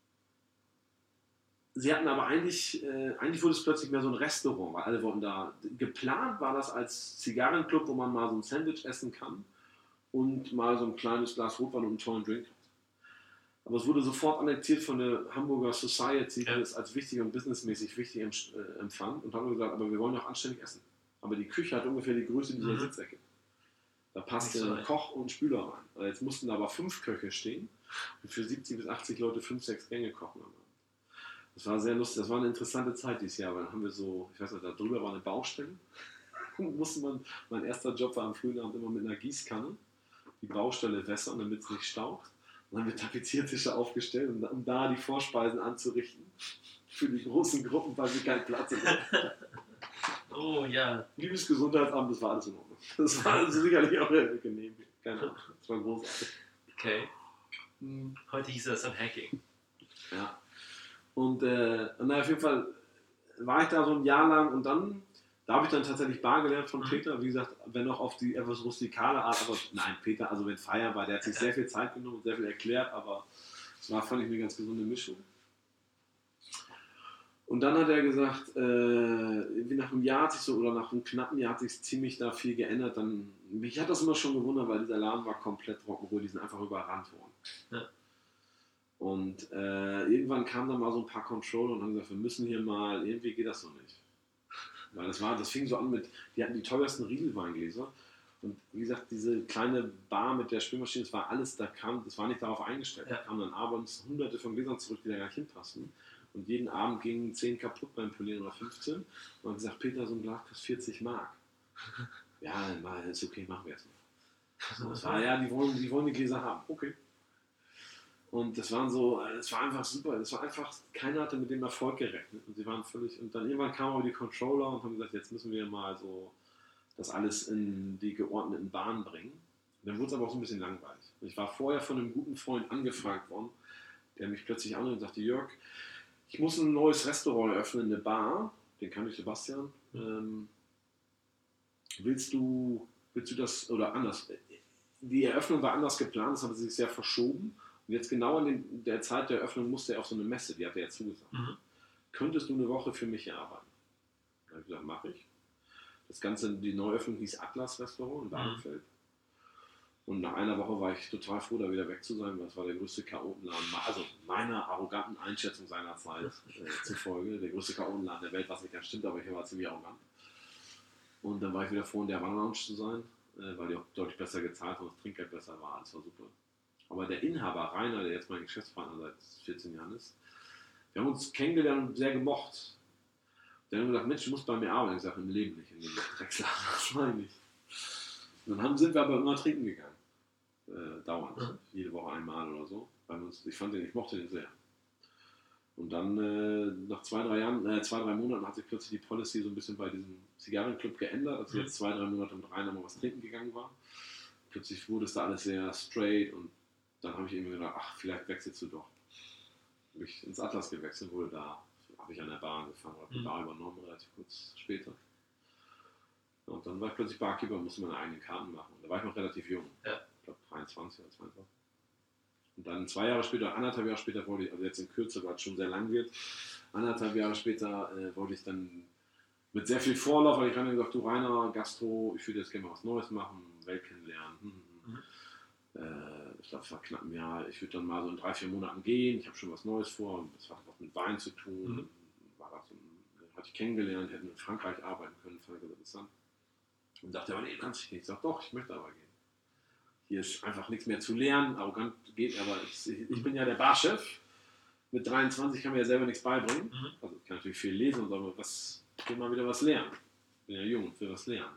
sie hatten aber eigentlich, äh, eigentlich wurde es plötzlich mehr so ein Restaurant, weil alle wollten da, geplant war das als Zigarrenclub, wo man mal so ein Sandwich essen kann und mal so ein kleines Glas Rotwein und einen tollen Drink hat. Aber es wurde sofort annektiert von der Hamburger Society, die ja. das als wichtig und businessmäßig wichtig äh, empfand und haben gesagt, aber wir wollen auch anständig essen. Aber die Küche hat ungefähr die Größe dieser mhm. Sitzecke. Da passte so ein Koch und Spüler rein. Also jetzt mussten da aber fünf Köche stehen und für siebzig bis achtzig Leute fünf, sechs Gänge kochen. Das war sehr lustig, das war eine interessante Zeit dieses Jahr, weil dann haben wir so, ich weiß nicht, da drüber war eine Baustelle. musste man, mein erster Job war am frühen Abend immer mit einer Gießkanne die Baustelle wässern, damit es nicht staucht. dann haben wir Tapeziertische aufgestellt, um, um da die Vorspeisen anzurichten. Für die großen Gruppen, weil wir keinen Platz hatten. Oh ja. Liebes Gesundheitsamt, das war alles in Ordnung. Das war also sicherlich auch genehm. Keine Ahnung, das war großartig. Okay. Heute hieß das dann Hacking. Ja. Und, äh, und na, auf jeden Fall war ich da so ein Jahr lang und dann, da habe ich dann tatsächlich Bar gelernt von Peter. Wie gesagt, wenn auch auf die etwas rustikale Art, aber nein, Peter, also wenn Feier war, der hat sich sehr viel Zeit genommen und sehr viel erklärt, aber es war, fand ich, eine ganz gesunde Mischung. Und dann hat er gesagt, äh, wie nach einem Jahr hat sich so, oder nach einem knappen Jahr hat sich ziemlich da viel geändert. Dann, mich hat das immer schon gewundert, weil dieser Laden war komplett Rock'n'Roll, die sind einfach überrannt worden. Ja. Und äh, irgendwann kamen dann mal so ein paar Controller und haben gesagt, wir müssen hier mal, irgendwie geht das so nicht. Weil das war, das fing so an mit, die hatten die teuersten Riedelweingläser. Und wie gesagt, diese kleine Bar mit der Spülmaschine, das war alles, da kam, das war nicht darauf eingestellt. Ja. Da kamen dann abends hunderte von Gläsern zurück, die da gar nicht hinpassten. Und jeden Abend gingen zehn kaputt beim Polieren oder fünfzehn. Und haben gesagt, Peter, so ein Glas kostet vierzig Mark. Ja, mal, ist okay, machen wir jetzt mal. Das war, ja, die wollen, die wollen die Gläser haben. Okay. Und das waren so, es war einfach super. Es war einfach, keiner hatte mit dem Erfolg gerechnet. Und sie waren völlig, und dann irgendwann kamen aber die Controller und haben gesagt, jetzt müssen wir mal so das alles in die geordneten Bahnen bringen. Und dann wurde es aber auch so ein bisschen langweilig. Und ich war vorher von einem guten Freund angefragt worden, der mich plötzlich anrief und sagte, Jörg, ich muss ein neues Restaurant eröffnen, eine Bar, den kannte ich, Sebastian. Ähm, willst du, willst du das, oder anders, die Eröffnung war anders geplant, das hatte sich sehr verschoben. Und jetzt genau in den, der Zeit der Eröffnung musste er auf so eine Messe, die hat er ja zugesagt. Mhm. Könntest du eine Woche für mich hier arbeiten? Da habe ich gesagt, mache ich. Das Ganze, die Neuöffnung hieß Atlas Restaurant in Badenfeld. Mhm. Und nach einer Woche war ich total froh, da wieder weg zu sein, weil es war der größte Chaotenladen, also meiner arroganten Einschätzung seiner Zeit äh, zufolge, der größte Chaotenladen der Welt, was nicht ganz stimmt, aber ich war ziemlich arrogant. Und dann war ich wieder froh, in der Bar-Lounge zu sein, äh, weil die auch deutlich besser gezahlt und das Trinkgeld besser war, alles war super. Aber der Inhaber, Rainer, der jetzt mein Geschäftspartner seit vierzehn Jahren ist, wir haben uns kennengelernt und sehr gemocht. Der hat gesagt, Mensch, du musst bei mir arbeiten. Ich sage, im Leben nicht, in dem Drecksladen, das meine ich nicht. Und dann haben, sind wir aber immer trinken gegangen. Äh, dauernd. Mhm. Jede Woche einmal oder so. Weil uns, ich fand den, ich mochte den sehr. Und dann äh, nach zwei, drei Jahren, äh, zwei, drei Monaten hat sich plötzlich die Policy so ein bisschen bei diesem Zigarrenclub geändert, als ich mhm. jetzt zwei, drei Monate mit Rainer mal was trinken gegangen war. Plötzlich wurde es da alles sehr straight und dann habe ich irgendwie gedacht, ach, vielleicht wechselst du doch. Habe ich ins Atlas gewechselt, wurde da, habe ich an der Bar angefangen, habe die mhm. Bar übernommen, relativ kurz später. Und dann war ich plötzlich Barkeeper und musste meine eigenen Karten machen. Und da war ich noch relativ jung. Ja. Ich glaube dreiundzwanzig oder zweiundzwanzig. Und dann zwei Jahre später, anderthalb Jahre später wollte ich, also jetzt in Kürze, weil es schon sehr lang wird, anderthalb Jahre später äh, wollte ich dann mit sehr viel Vorlauf, weil ich habe gesagt, du Rainer, Gastro, ich würde jetzt gerne mal was Neues machen, Welt kennenlernen. Hm, hm, hm. Mhm. Äh, ich glaube, es war knapp ein Jahr. Ich würde dann mal so in drei, vier Monaten gehen. Ich habe schon was Neues vor. Das hat was mit Wein zu tun. Mhm. War das so, hatte ich kennengelernt, hätten in Frankreich arbeiten können, fand ich das interessant. Und dachte aber, nee, kannst du nicht. Ich sage, doch, ich möchte aber gehen. Hier ist einfach nichts mehr zu lernen. Arrogant geht, aber ich, ich bin ja der Barchef. Mit dreiundzwanzig kann mir ja selber nichts beibringen. Mhm. Also ich kann natürlich viel lesen, aber was, ich will mal wieder was lernen. Ich bin ja jung und will was lernen.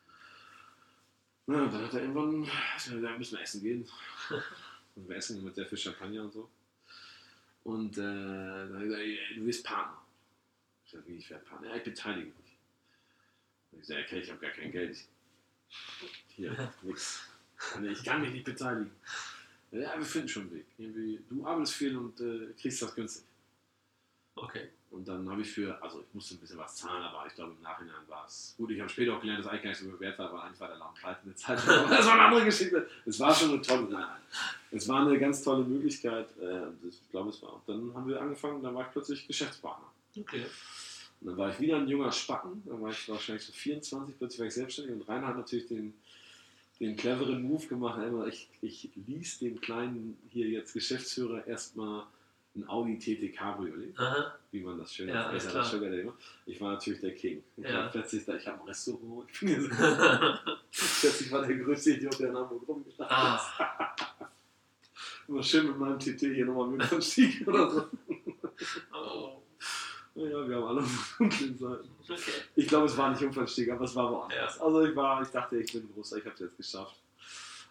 Ja, und dann hat er irgendwann, da müssen wir essen gehen. Und wir essen mit sehr viel Champagner und so. Und äh, dann hat er gesagt, du bist Partner. Ich sage, wie, ich werde Partner? Ja, ich beteilige mich. Und ich sage, okay, ich habe gar kein Geld. Hier, nix. Ich kann mich nicht beteiligen. Ja, wir finden schon einen Weg. Irgendwie, du arbeitest viel und äh, kriegst das günstig. Okay. Und dann habe ich für, also ich musste ein bisschen was zahlen, aber ich glaube im Nachhinein war es gut. Ich habe später auch gelernt, dass eigentlich gar nicht so viel wert war, aber eigentlich war der Laden pleite in der Zeit. Das war eine andere Geschichte. Es war schon eine tolle, nein, es war eine ganz tolle Möglichkeit. Ich glaube, es war. Und dann haben wir angefangen, dann war ich plötzlich Geschäftspartner. Okay. Und dann war ich wieder ein junger Spacken, dann war ich wahrscheinlich so vierundzwanzig, plötzlich war ich selbstständig und Rainer hat natürlich den, den cleveren Move gemacht. Ich, ich ließ dem kleinen hier jetzt Geschäftsführer erstmal ein Audi T T Cabriolet, Aha. wie man das schön ja, ist. Das ich war natürlich der King. Ich ja. war plötzlich da, ich habe ein Restaurant. Ich bin plötzlich war der größte Idiot, der in Hamburg rumgestanden ah. ist. Immer schön mit meinem T T hier nochmal mit am Stieg oder so. Oh. Ja, wir haben alle dunklen Seiten. Okay. Ich glaube, es war nicht Unfallstieg, aber es war woanders. Ja. Also ich war, ich dachte, ich bin groß, ich habe es jetzt geschafft.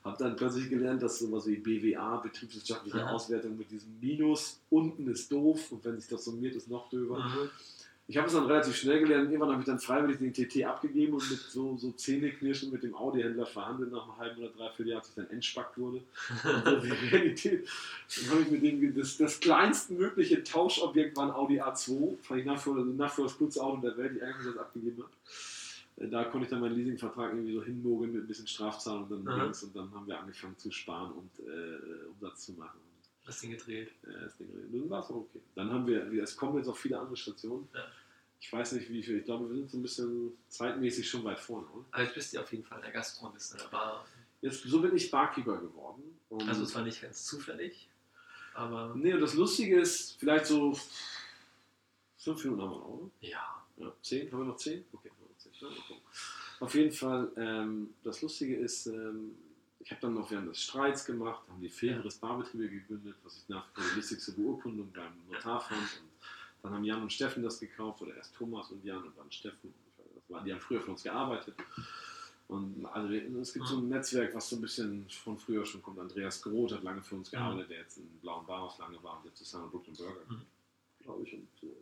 habe dann plötzlich gelernt, dass sowas wie B W A, betriebswirtschaftliche Ja. Auswertung, mit diesem Minus unten ist doof und wenn sich das summiert, ist noch döver. Mhm. Ich habe es dann relativ schnell gelernt. Irgendwann habe ich dann freiwillig den T T abgegeben und mit so, so Zähneknirschen mit dem Audi-Händler verhandelt. Nach einem halben oder dreiviertel Jahr, als ich dann entspackt wurde. Und so die Realität. Dann habe ich mit dem, das, das kleinstmögliche Tauschobjekt war ein Audi A zwei. Fand ich nach wie vor nach wie vor das coolste Auto der Welt, die eigentlich das abgegeben habe. Da konnte ich dann meinen Leasingvertrag irgendwie so hinmogeln mit ein bisschen Strafzahlung und dann, Mhm. links, und dann haben wir angefangen zu sparen und äh, Umsatz zu machen. Das Ding gedreht. Ja, das Ding gedreht. Dann war es auch okay. Dann haben wir, es kommen jetzt auch viele andere Stationen. Ja. Ich weiß nicht wie viel, ich glaube wir sind so ein bisschen zeitmäßig schon weit vorne. Oder? Aber jetzt bist du auf jeden Fall in der Gastro, bist in der Bar. Jetzt, so bin ich Barkeeper geworden. Und Also es war nicht ganz zufällig, aber nee, und das Lustige ist, vielleicht so fünf Minuten haben wir noch, oder? ja. Ja, zehn? Haben wir noch zehn? Okay, haben wir noch zehn. Ja, okay. Auf jeden Fall, ähm, das Lustige ist, ähm, ich habe dann noch während des Streits gemacht, haben die Feveres Barbetriebe gegründet, was ich nach wie vor die lustigste Beurkundung beim Notar fand. Und dann haben Jan und Steffen das gekauft, oder erst Thomas und Jan und dann Steffen. Das war, die haben früher für uns gearbeitet. Und also es gibt so ein Netzwerk, was so ein bisschen von früher schon kommt. Andreas Groth hat lange für uns gearbeitet, der jetzt in Blauen Barhaus lange war und jetzt zusammen Brooklyn Burger, Mhm. glaube ich. Und, äh,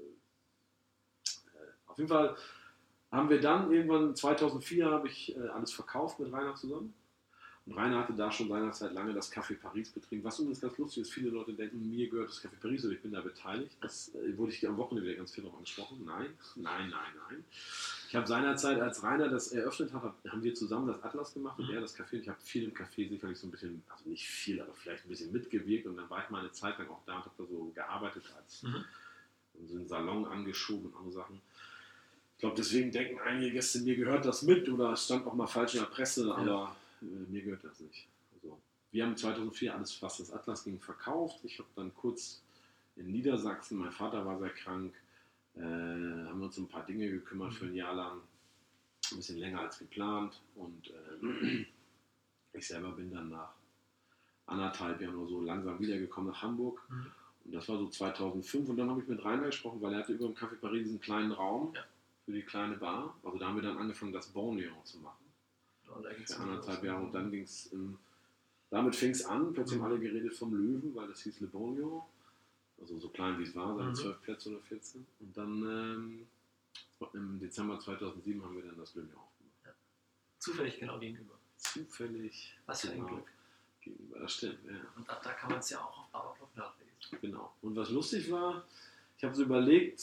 auf jeden Fall haben wir dann irgendwann, zweitausendvier habe ich äh, alles verkauft mit Rainer zusammen. Und Rainer hatte da schon seinerzeit lange das Café Paris betrieben. Was übrigens ganz lustig ist, viele Leute denken, mir gehört das Café Paris oder ich bin da beteiligt. Das äh, wurde ich am Wochenende wieder ganz viel noch angesprochen. Nein, nein, nein, nein. Ich habe seinerzeit, als Rainer das eröffnet hat, haben wir zusammen das Atlas gemacht und er das Café. Ich habe viel im Café sicherlich so ein bisschen, also nicht viel, aber vielleicht ein bisschen mitgewirkt. Und dann war ich mal eine Zeit lang auch da und habe da so gearbeitet, als Mhm. so einen Salon angeschoben und andere Sachen. Ich glaube, deswegen denken einige Gäste, mir gehört das mit oder es stand auch mal falsch in der Presse, Ja. aber äh, mir gehört das nicht. Also, wir haben zweitausendvier alles, was das Atlas ging, verkauft. Ich habe dann kurz in Niedersachsen, mein Vater war sehr krank, äh, haben wir uns um ein paar Dinge gekümmert Mhm. für ein Jahr lang, ein bisschen länger als geplant und äh, ich selber bin dann nach anderthalb Jahren oder so langsam wiedergekommen nach Hamburg. Mhm. Und das war so zweitausendfünf und dann habe ich mit Rainer gesprochen, weil er hatte über dem Café Paris diesen kleinen Raum Ja. für die kleine Bar. Also da haben wir dann angefangen, das Bon Lion zu machen. Und da ging's Für dann anderthalb los. Jahre und dann ging es, ähm, damit fing es an, plötzlich Mhm. haben alle geredet vom Löwen, weil das hieß Le Bon Lion. Also so klein wie es war, seine Mhm. zwölf Plätze oder vierzehn. Und dann ähm, im Dezember zweitausendsieben haben wir dann das Le Lion aufgemacht. Zufällig genau gegenüber. Zufällig. Was für ein genau, Glück. gegenüber, das stimmt, ja. Und ab da kann man es ja auch auf Barberblog nachlesen. Genau. Und was lustig war, ich habe so überlegt,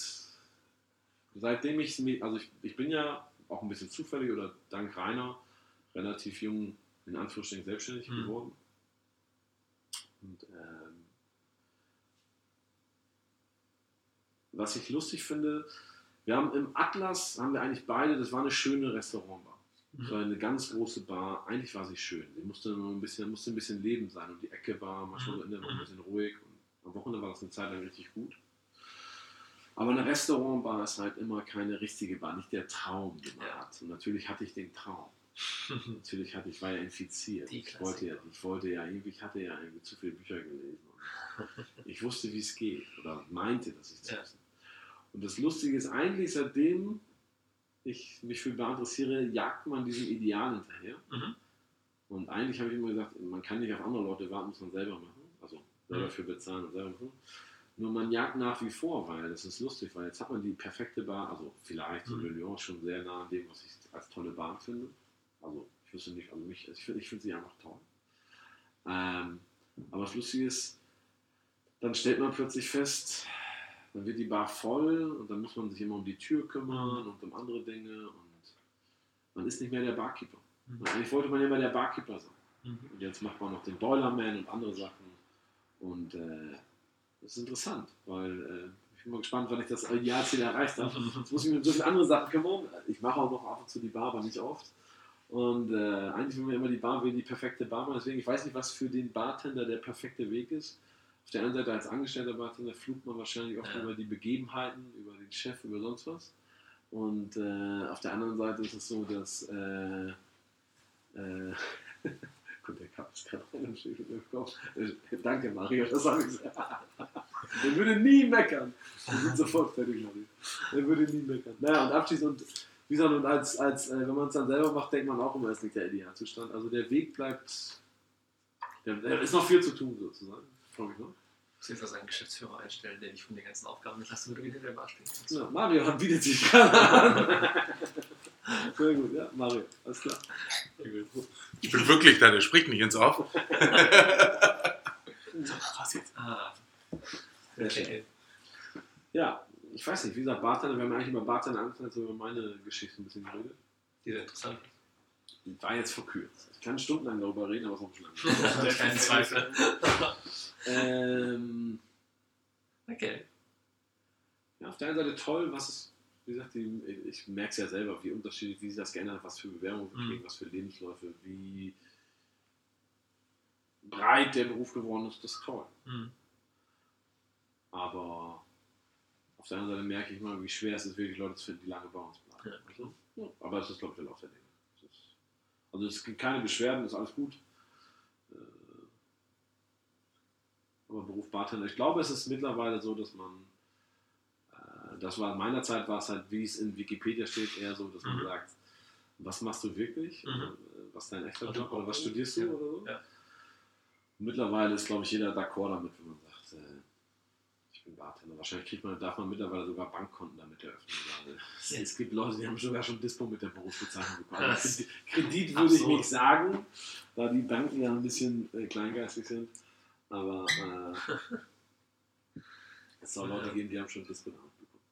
seitdem ich, also ich, ich bin ja auch ein bisschen zufällig oder dank Rainer relativ jung in Anführungsstrichen selbstständig Mhm. geworden. Und ähm, was ich lustig finde, wir haben im Atlas, haben wir eigentlich beide, das war eine schöne Restaurantbar. Das war eine ganz große Bar, eigentlich war sie schön. Sie musste nur ein bisschen, musste ein bisschen Leben sein und die Ecke war manchmal so in der Woche ein bisschen ruhig und am Wochenende war das eine Zeit lang richtig gut. Aber eine Restaurantbar ist halt immer keine richtige Bar, nicht der Traum, den man Ja. hat. Und natürlich hatte ich den Traum. Natürlich hatte ich, war ja infiziert. Die Ich wollte ja, ich wollte ja irgendwie, ich hatte ja irgendwie zu viele Bücher gelesen. Und ich wusste, wie es geht oder meinte, dass ich es Ja. wusste. Und das Lustige ist eigentlich, seitdem ich mich für Bar interessiere, jagt man diesem Ideal hinterher. Mhm. Und eigentlich habe ich immer gesagt, man kann nicht auf andere Leute warten, muss man selber machen. Also selber Mhm. für bezahlen und selber machen. Nur man jagt nach wie vor, weil das ist lustig, weil jetzt hat man die perfekte Bar, also vielleicht so Mhm. Le Lion schon sehr nah an dem, was ich als tolle Bar finde. Also ich wüsste nicht, also mich, ich finde ich find sie einfach toll. Ähm, aber das Lustige ist, dann stellt man plötzlich fest, dann wird die Bar voll und dann muss man sich immer um die Tür kümmern und um andere Dinge und man ist nicht mehr der Barkeeper. Mhm. Und eigentlich wollte man ja immer der Barkeeper sein. Mhm. Und jetzt macht man noch den Boilerman und andere Sachen. Und äh, das ist interessant, weil äh, ich bin mal gespannt, wann ich das Idealziel erreicht habe. Jetzt muss ich mich um so viele andere Sachen kümmern. Ich mache auch noch ab und zu die Bar, aber nicht oft. Und äh, eigentlich will man immer die Bar wie die perfekte Bar machen. Deswegen, ich weiß nicht, was für den Bartender der perfekte Weg ist. Auf der einen Seite als angestellter Bartender flucht man wahrscheinlich oft Ja. über die Begebenheiten, über den Chef, über sonst was. Und äh, auf der anderen Seite ist es so, dass äh, äh, gut, der Kapp ist gerade rein und steht im Kopf. Äh, Danke, Mario, das habe ich gesagt. Der würde nie meckern. Wir sind sofort fertig, Mario. Der würde nie meckern. Naja, und abschließend, und wie gesagt, und als, als, äh, wenn man es dann selber macht, denkt man auch immer, es ist nicht der Idealzustand. Also der Weg bleibt Da, da ist noch viel zu tun, sozusagen. Freue mich noch. Du musst jetzt also einen Geschäftsführer einstellen, der dich von den ganzen Aufgaben entlastet, wo du wieder in der Bar stehen kannst. Ja, Mario bietet sich gerade an. Sehr gut, ja, Mario, alles klar. Sehr gut. Ich bin wirklich da, der spricht nicht ins Off. Was jetzt? Ah, Okay. Ja, ich weiß nicht, wie gesagt, Bartender, wir haben eigentlich über Bartender angefangen, also über meine Geschichte ein bisschen geredet. die ist interessant. Die war jetzt verkürzt. Ich kann stundenlang darüber reden, aber es ist auch schon lang. Kein Zweifel. ähm, Okay. ja, auf der einen Seite toll, was es, wie gesagt, die, ich merke es ja selber, wie unterschiedlich, wie sich das geändert hat, was für Bewerbungen wir kriegen, Mhm. was für Lebensläufe, wie breit der Beruf geworden ist, das ist toll. Mhm. Aber auf der anderen Seite merke ich immer, wie schwer es ist, wirklich Leute zu finden, die lange bei uns bleiben. Ja. Also, ja, aber es ist, glaube ich, der Lauf der Dinge. Es ist, also es gibt keine Beschwerden, ist alles gut. Äh, Aber Beruf Bartender, ich glaube, es ist mittlerweile so, dass man, äh, das war in meiner Zeit, war es halt, wie es in Wikipedia steht, eher so, dass man Mhm. sagt, was machst du wirklich? Mhm. Äh, Was ist dein echter Also, Job oder was studierst du ja. oder so? Ja. Mittlerweile ist, glaube ich, jeder d'accord damit, wenn man sagt, äh, ich bin Bartender. Wahrscheinlich kriegt man, darf man mittlerweile sogar Bankkonten damit eröffnen. Weil es, es gibt Leute, die haben sogar schon Dispo mit der Berufsbezeichnung bekommen. Das- Kredit, Kredit Ach würde ich so. nicht sagen, da die Banken ja ein bisschen äh, kleingeistig sind. Aber äh, es soll Leute Ja. geben, die haben schon Dispo damit bekommen.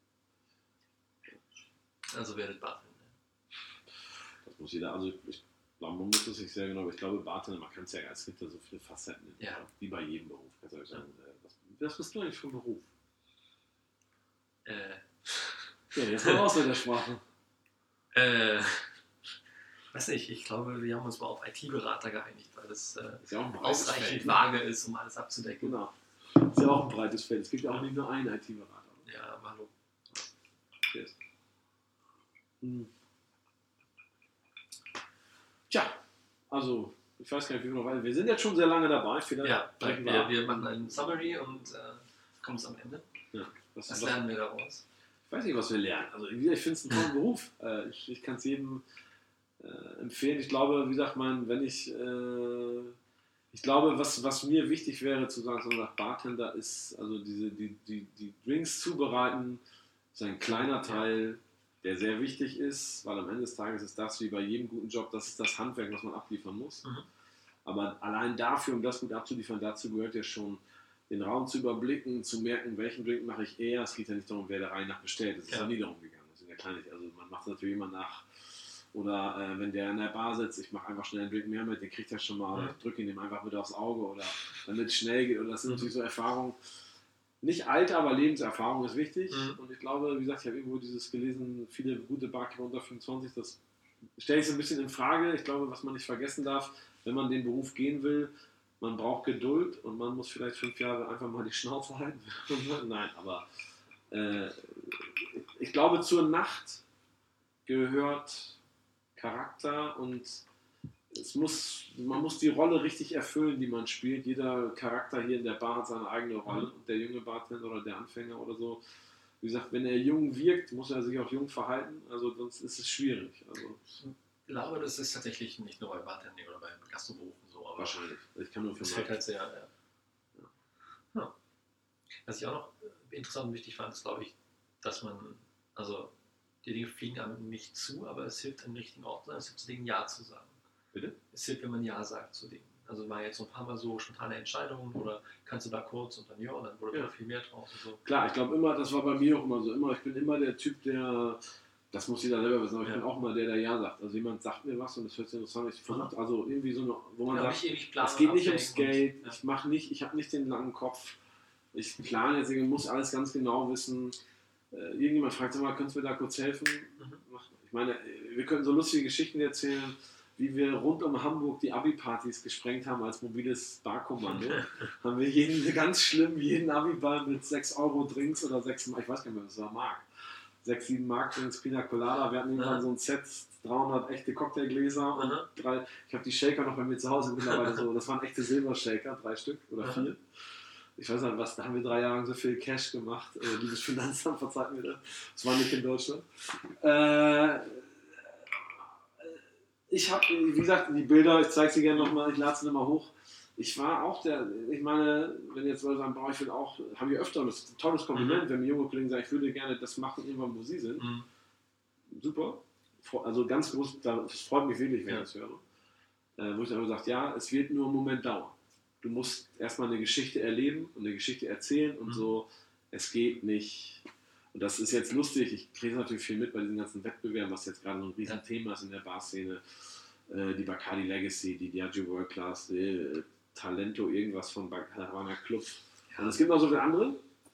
Also werdet Bartender. Das muss jeder, also ich glaube, man muss das nicht sehr genau, aber ich glaube, Bartender, man kann es ja, es gibt ja so viele Facetten, in dem Ja. Job, wie bei jedem Beruf. Kannst du ja sagen, äh, was, was bist du eigentlich für ein Beruf? Äh, Ja, jetzt mal aus mit der Sprache. äh, weiß nicht, ich glaube, wir haben uns mal auf I T-Berater geeinigt, weil das äh, Ist ja auch ein breites ausreichend Feld. vage ist, um alles abzudecken. Genau. Ist ja auch ein breites Feld. Es gibt ja auch nicht nur einen I T-Berater. Ja, aber hallo. Cheers. Hm. Tja, also, ich weiß gar nicht, wie wir noch weiter. Wir sind jetzt schon sehr lange dabei. Vielleicht Ja, brechen wir, wir machen ein Summary und äh, kommen zum Ende. Ja. Was, Was was, lernen wir daraus? ich weiß nicht, was wir lernen. Also, wie gesagt, ich finde es einen tollen Beruf. Äh, ich ich kann es jedem äh, empfehlen. Ich glaube, wie gesagt, mein, wenn ich. Äh, ich glaube, was, was mir wichtig wäre zu sagen, so nach Bartender ist, also diese, die, die, die Drinks zubereiten, ist ein kleiner Teil, der sehr wichtig ist, weil am Ende des Tages ist das wie bei jedem guten Job, das ist das Handwerk, was man abliefern muss. Mhm. Aber allein dafür, um das gut abzuliefern, dazu gehört ja schon, den Raum zu überblicken, zu merken, welchen Drink mache ich eher. Es geht ja nicht darum, wer der Reihe nach bestellt. Es ist ja Ja. nie darum gegangen. Das sind ja kleine, also man macht es natürlich immer nach. Oder äh, wenn der in der Bar sitzt, ich mache einfach schnell einen Drink mehr mit, den kriegt er schon mal, oder Mhm. ich drücke ihn dem einfach wieder aufs Auge, oder damit es schnell geht. Oder das sind Mhm. natürlich so Erfahrungen. Nicht Alter, aber Lebenserfahrung ist wichtig. Mhm. Und ich glaube, wie gesagt, ich habe irgendwo dieses gelesen, viele gute Barkeeper unter fünfundzwanzig, das stelle ich so ein bisschen in Frage. Ich glaube, was man nicht vergessen darf, wenn man den Beruf gehen will, man braucht Geduld und man muss vielleicht fünf Jahre einfach mal die Schnauze halten. Nein, aber äh, ich glaube, zur Nacht gehört Charakter und es muss, man muss die Rolle richtig erfüllen, die man spielt. Jeder Charakter hier in der Bar hat seine eigene Rolle. Und der junge Bartender oder der Anfänger oder so, wie gesagt, wenn er jung wirkt, muss er sich auch jung verhalten. Also sonst ist es schwierig. Also Ich glaube, das ist tatsächlich nicht nur bei Bartending oder bei Gastroberufen so, aber wahrscheinlich. Ich kann nur für das meinen- fällt halt sehr. Ja. Ja. Was ich auch noch interessant und wichtig fand, ist, glaube ich, dass man, also die Dinge fliegen einem nicht zu, aber es hilft, an den richtigen Ort zu sein, es hilft, zu Dingen Ja zu sagen. Bitte? Es hilft, wenn man Ja sagt zu Dingen. Also war jetzt so ein paar Mal so spontane Entscheidungen oder kannst du da kurz und dann ja und dann wurde Ja. noch viel mehr draus und so. Klar, ich glaube immer, das war bei mir auch immer so. Immer, ich bin immer der Typ, der, das muss jeder selber wissen, aber ich Ja. bin auch immer der, der Ja sagt. Also jemand sagt mir was und das hört sich interessant an. Ich versuche, also irgendwie so eine, wo man Ja, sagt, nicht ewig planen es geht und nicht ums abwägen Geld, und- ja. ich mache nicht, ich habe nicht den langen Kopf. Ich plane jetzt, ich muss alles ganz genau wissen. Äh, irgendjemand fragt immer, könntest du mir da kurz helfen? Mhm. Ich meine, äh, wir können so lustige Geschichten erzählen, wie wir rund um Hamburg die Abi-Partys gesprengt haben als mobiles Barkommando. Haben wir jeden, ganz schlimm, jeden Abi-Bar mit sechs Euro Drinks oder sechs, ich weiß gar nicht mehr, was war, Mark. sechs, sieben Mark Drinks, Pina Colada. Wir hatten irgendwann Ja. so ein Set, dreihundert echte Cocktailgläser und Aha. drei, ich habe die Shaker noch bei mir zu Hause mittlerweile so, das waren echte Silbershaker, drei Stück oder Aha. vier. Ich weiß nicht, was, da haben wir drei Jahre lang so viel Cash gemacht. Äh, liebes Finanzamt, verzeiht mir das. Das war nicht in Deutschland. Äh, ich habe, wie gesagt, die Bilder, ich zeige sie gerne nochmal, ich lade sie nochmal hoch. ich war auch der, ich meine, wenn jetzt Leute sagen, boah, ich will auch, haben wir öfter, und das ist ein tolles Kompliment, mhm. wenn mir junge Kollegen sagen, ich würde gerne das machen, irgendwann, wo sie sind. Mhm. Super. Also ganz groß, das freut mich wirklich, wenn ja. ich das höre. Äh, wo ich dann immer sage, ja, es wird nur einen Moment dauern. Du musst erstmal eine Geschichte erleben und eine Geschichte erzählen und mhm. so. Es geht nicht. Und das ist jetzt lustig. Ich kriege natürlich viel mit bei diesen ganzen Wettbewerben, was jetzt gerade so ein Riesenthema ist in der Barszene. Äh, die Bacardi Legacy, die Diageo World Class, die, äh, Talento, irgendwas von Havana Club. Ja. Und es gibt noch so viele andere.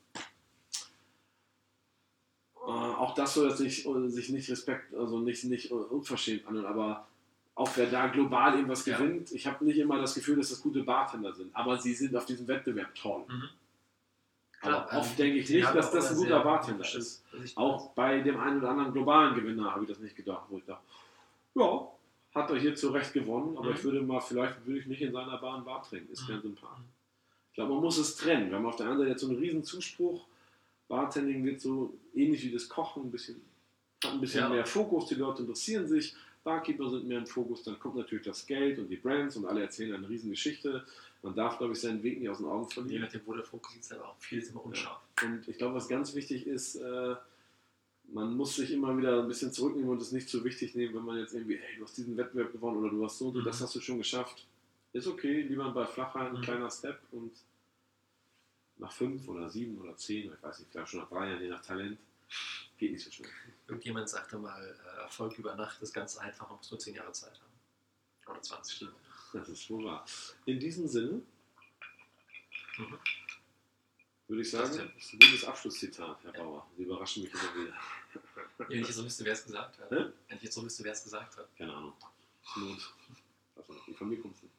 Äh, auch das soll jetzt nicht, sich nicht Respekt, also nicht, nicht unverschämt anhören, aber auch wer da global irgendwas ja. gewinnt, ich habe nicht immer das Gefühl, dass das gute Bartender sind, aber sie sind auf diesem Wettbewerb toll. Mhm. Aber ja, oft ähm, denke ich nicht, dass das ein guter Bartender ist. Auch bei dem einen oder anderen globalen Gewinner habe ich das nicht gedacht, wo ich dachte, ja, hat er hier zu Recht gewonnen, aber mhm. ich würde mal, vielleicht würde ich nicht in seiner Bar ein Bar trinken, ist mhm. kein Sympath. Ich glaube, man muss es trennen. Wir haben auf der einen Seite jetzt so einen riesen Zuspruch, Bartending wird so ähnlich wie das Kochen, ein bisschen, hat ein bisschen ja. mehr Fokus, die Leute interessieren sich, Barkeeper sind mehr im Fokus, dann kommt natürlich das Geld und die Brands und alle erzählen eine riesen Geschichte. Man darf, glaube ich, seinen Weg nicht aus den Augen verlieren. Je nachdem, wo der Fokus ist, aber auch vieles immer unscharf. Ja. Und ich glaube, was ganz wichtig ist, äh, man muss sich immer wieder ein bisschen zurücknehmen und es nicht zu wichtig nehmen, wenn man jetzt irgendwie, hey, du hast diesen Wettbewerb gewonnen oder du hast so und so, mhm. das hast du schon geschafft. Ist okay, lieber bei Flachheim, ein mhm. kleiner Step und nach fünf oder sieben oder zehn, ich weiß nicht, vielleicht schon nach drei Jahren, je nach Talent, geht nicht so schnell. Irgendjemand sagte mal, Erfolg über Nacht ist ganz einfach, man muss nur zehn Jahre Zeit haben. Oder zwanzig. Stimmt. Das ist wohl wahr. In diesem Sinne mhm. würde ich sagen, das ist ein gutes Abschlusszitat, Herr ja. Bauer. Sie überraschen mich immer wieder. Ja, wenn ich jetzt so wüsste, wer es gesagt hat. Hä? Wenn ich jetzt so wüsste, wer es gesagt hat. Keine Ahnung. Not. Also, die Familie kommt nicht.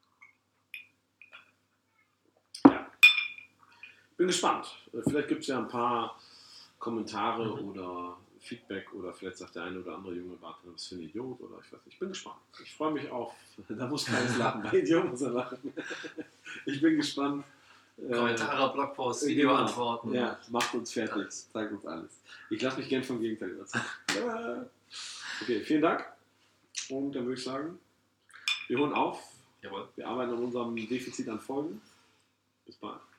Ja. Bin gespannt. Vielleicht gibt es ja ein paar Kommentare mhm. oder Feedback oder vielleicht sagt der eine oder andere junge Bartender, was für ein Idiot oder ich weiß nicht. Ich bin gespannt. Ich freue mich auf. Da muss keines lachen. Bei Idiot muss er lachen. Ich bin gespannt. Kommentare, Blogposts, Videoantworten. Genau. Ja, macht uns fertig. Alles. Zeigt uns alles. Ich lasse mich gern vom Gegenteil überzeugen. Okay, vielen Dank. Und dann würde ich sagen, wir holen auf. Jawohl. Wir arbeiten an unserem Defizit an Folgen. Bis bald.